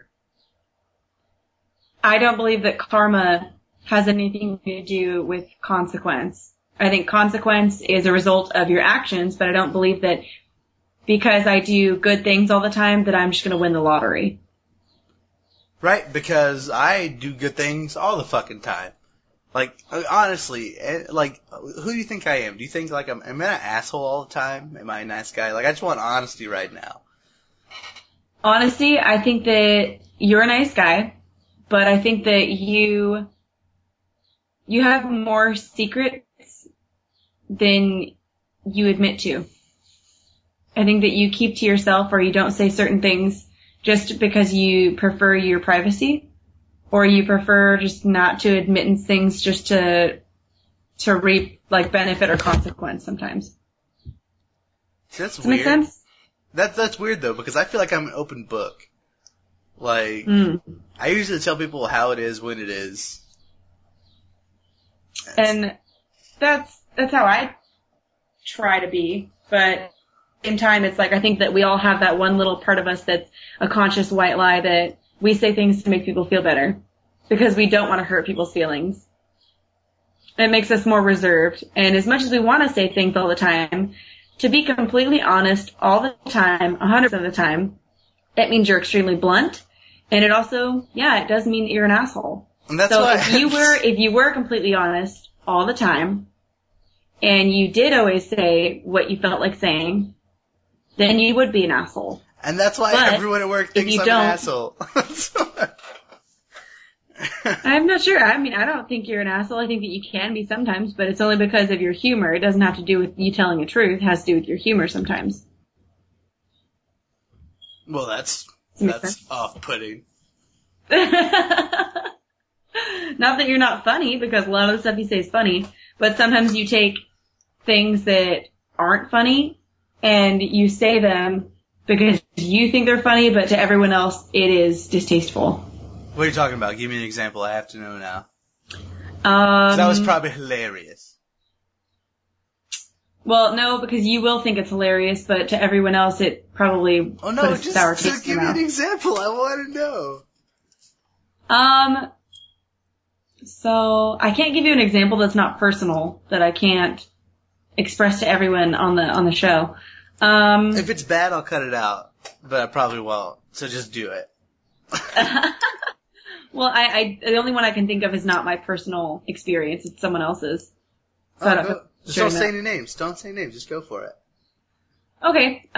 I don't believe that karma has anything to do with consequence. I think consequence is a result of your actions, but I don't believe that because I do good things all the time that I'm just going to win the lottery. Right, because I do good things all the fucking time. Like, honestly, like, who do you think I am? Do you think, like, am I an asshole all the time? Am I a nice guy? Like, I just want honesty right now. Honesty, I think that you're a nice guy, but I think that you have more secrets than you admit to. I think that you keep to yourself, or you don't say certain things just because you prefer your privacy, or you prefer just not to admit things just to reap like benefit or consequence sometimes. See, that's Does weird. that make sense? That's weird though, because I feel like I'm an open book. Like, I usually tell people how it is when it is. And that's how I try to be, but in time, it's like I think that we all have that one little part of us that's a conscious white lie that we say things to make people feel better because we don't want to hurt people's feelings. It makes us more reserved. And as much as we want to say things all the time, to be completely honest all the time, 100% of the time, that means you're extremely blunt. And it also, it does mean that you're an asshole. And that's so why if you were completely honest all the time, and you did always say what you felt like saying, then you would be an asshole. And that's why everyone at work thinks I'm an asshole. I'm not sure. I mean, I don't think you're an asshole. I think that you can be sometimes, but it's only because of your humor. It doesn't have to do with you telling the truth. It has to do with your humor sometimes. Well, that's off-putting. Not that you're not funny, because a lot of the stuff you say is funny, but sometimes you take things that aren't funny and you say them because you think they're funny, but to everyone else it is distasteful. What are you talking about? Give me an example. I have to know now. That was probably hilarious. Well, no, because you will think it's hilarious, but to everyone else, it probably Oh no, put a sour just taste in give their me an mouth. example. I want to know. So I can't give you an example that's not personal, that I can't express to everyone on the show. If it's bad, I'll cut it out, but I probably won't. So just do it. Well, the only one I can think of is not my personal experience. It's someone else's. So I don't Just share don't that. say any names. Don't say names. Just go for it. Okay.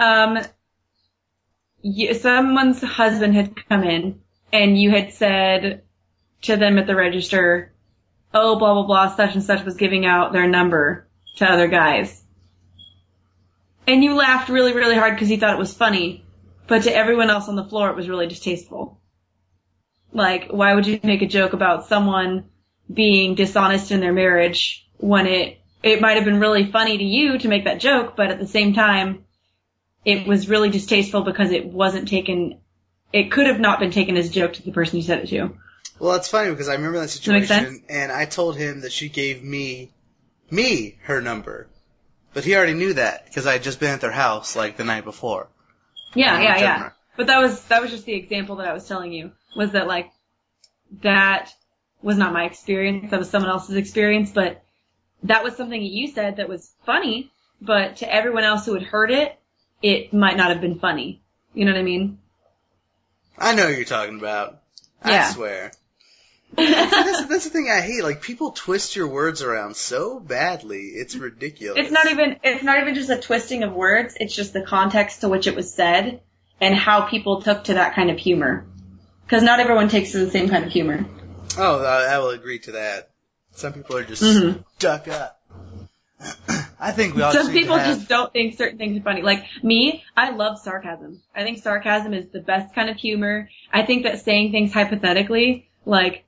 Someone's husband had come in, and you had said to them at the register, "Oh, blah blah blah, such and such was giving out their number to other guys," and you laughed really really hard because you thought it was funny, but to everyone else on the floor it was really distasteful. Like, why would you make a joke about someone being dishonest in their marriage when it might have been really funny to you to make that joke, but at the same time, it was really distasteful because it could have not been taken as a joke to the person you said it to. Well, it's funny because I remember that that make sense? situation, and I told him that she gave me her number. But he already knew that because I had just been at their house like the night before. Yeah. But that was just the example that I was telling you, was that like, that was not my experience, that was someone else's experience, but that was something that you said that was funny, but to everyone else who had heard it, it might not have been funny. You know what I mean? I know what you're talking about. Yeah. I swear. That's the thing I hate. Like, people twist your words around so badly. It's ridiculous. It's not even just a twisting of words, it's just the context to which it was said and how people took to that kind of humor. Because not everyone takes to the same kind of humor. Oh, I will agree to that. Some people are just stuck up. I think we all Some just need people to have... just don't think certain things are funny. Like me, I love sarcasm. I think sarcasm is the best kind of humor. I think that saying things hypothetically, like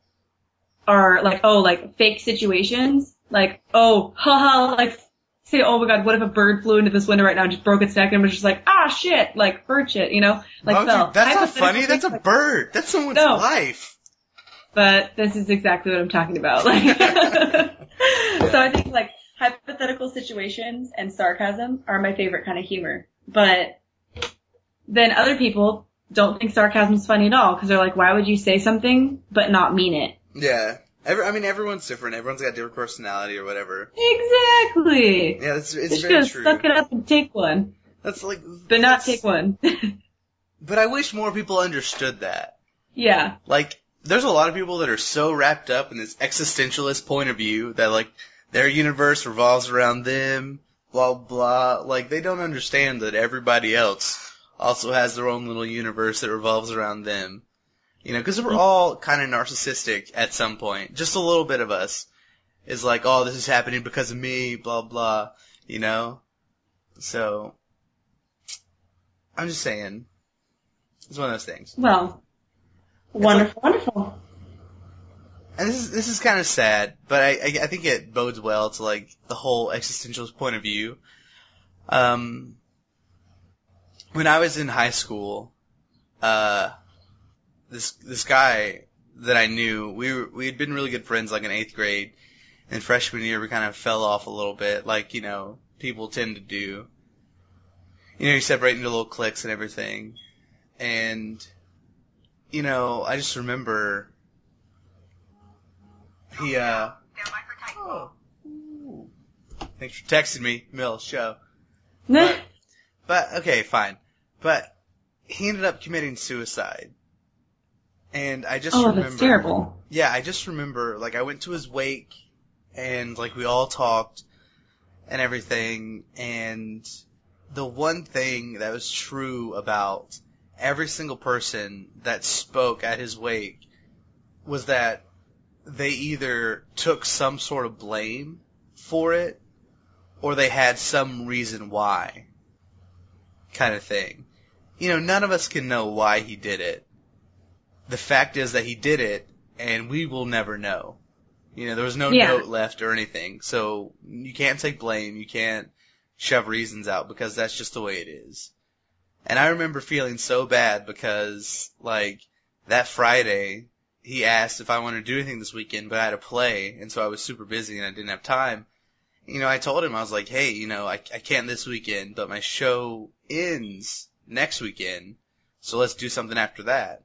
fake situations, like, oh, haha, like, say, oh my god, what if a bird flew into this window right now and just broke its neck and was just like, ah, shit, like, bird shit, you know? Like, Oh, so, dude, that's not hypothetical funny. That's a things, bird. That's someone's No. life. But this is exactly what I'm talking about. Like, so I think, like, hypothetical situations and sarcasm are my favorite kind of humor. But then other people don't think sarcasm's funny at all, because they're like, why would you say something but not mean it? Yeah. Everyone's different. Everyone's got different personality or whatever. It's Yeah, it's just very gonna true. suck it up and take one, That's like... but not that's- take one. But I wish more people understood that. Yeah. Like, there's a lot of people that are so wrapped up in this existentialist point of view that, like, their universe revolves around them, blah, blah. Like, they don't understand that everybody else also has their own little universe that revolves around them. You know, because we're all kind of narcissistic at some point. Just a little bit of us is like, oh, this is happening because of me, blah, blah, you know? So, I'm just saying. It's one of those things. Well, wonderful. And this is kind of sad, but I think it bodes well to, like, the whole existentialist point of view. When I was in high school, this guy that I knew, we had been really good friends, like, in 8th grade. And freshman year, we kind of fell off a little bit, like, you know, people tend to do. You know, you separate into little cliques and everything. And, you know, I just remember he, oh, ooh. Thanks for texting me, Mill, show. But, okay, fine. But he ended up committing suicide. And I just remember... that's terrible. Yeah, I just remember, like, I went to his wake, and, like, we all talked and everything, and the one thing that was true about every single person that spoke at his wake was that they either took some sort of blame for it, or they had some reason why, kind of thing. You know, none of us can know why he did it. The fact is that he did it, and we will never know. You know, there was no note left or anything, so you can't take blame, you can't shove reasons out, because that's just the way it is. And I remember feeling so bad because, like, that Friday, he asked if I wanted to do anything this weekend, but I had to play, and so I was super busy and I didn't have time. I told him, I was like, hey, I can't this weekend, but my show ends next weekend, so let's do something after that.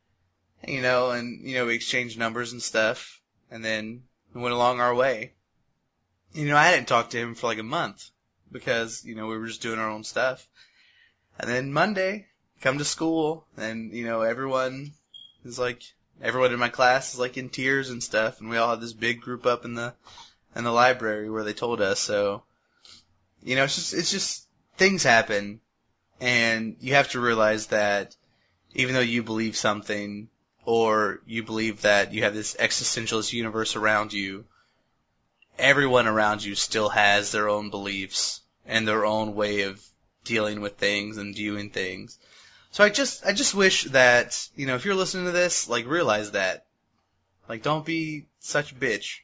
We exchanged numbers and stuff, and then we went along our way. I hadn't talked to him for like a month because, we were just doing our own stuff. And then Monday, come to school, and, everyone in my class is like in tears and stuff, and we all had this big group up in the library where they told us. So, it's just things happen, and you have to realize that even though you believe something, or you believe that you have this existentialist universe around you, everyone around you still has their own beliefs and their own way of dealing with things and viewing things. So I just wish that, if you're listening to this, like, realize that. Like, don't be such a bitch.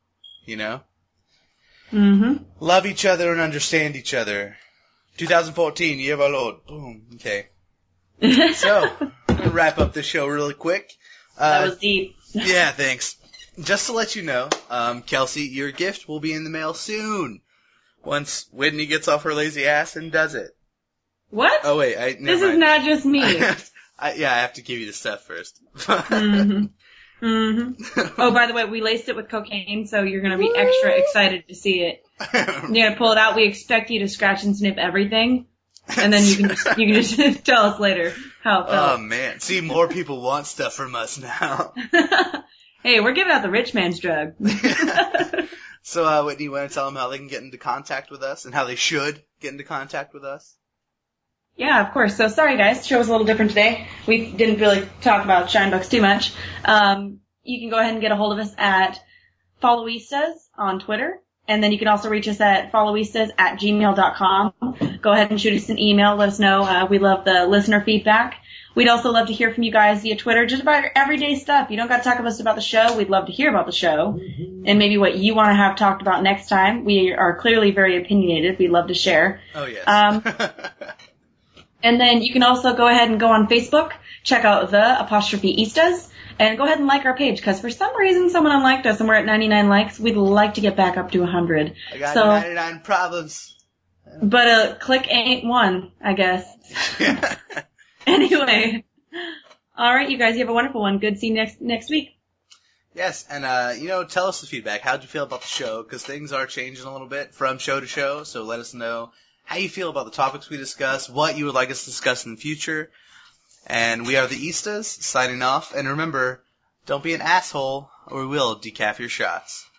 Mm-hmm. Love each other and understand each other. 2014, year of our Lord. Boom. Okay. So, I'm going to wrap up this show really quick. That was deep. Yeah, thanks. Just to let you know, Kelsey, your gift will be in the mail soon. Once Whitney gets off her lazy ass and does it. What? Oh, wait. This is not just me. I have to give you the stuff first. Mm-hmm. Mm-hmm. Oh, by the way, we laced it with cocaine, so you're going to be extra excited to see it. You're going to pull it out. We expect you to scratch and sniff everything, and then you can just tell us later how it felt. Oh, man. See, more people want stuff from us now. Hey, we're giving out the rich man's drug. So, Whitney, you want to tell them how they can get into contact with us and how they should get into contact with us? Yeah, of course. So sorry, guys. The show was a little different today. We didn't really talk about Shinebucks too much. You can go ahead and get a hold of us at Followistas on Twitter. And then you can also reach us at followistas@gmail.com. Go ahead and shoot us an email. Let us know. We love the listener feedback. We'd also love to hear from you guys via Twitter, just about your everyday stuff. You don't got to talk to us about the show. We'd love to hear about the show and maybe what you want to have talked about next time. We are clearly very opinionated. We'd love to share. Oh, yes. And then you can also go ahead and go on Facebook, check out _Eastas, and go ahead and like our page, because for some reason someone unliked us and we're at 99 likes. We'd like to get back up to 100. I got 99 problems. But a click ain't one, I guess. Anyway. All right, you guys, you have a wonderful one. Good seeing you next week. Yes, and, tell us the feedback. How'd you feel about the show? Because things are changing a little bit from show to show, so let us know how you feel about the topics we discuss, what you would like us to discuss in the future. And we are the Eastas, signing off. And remember, don't be an asshole, or we will decaf your shots.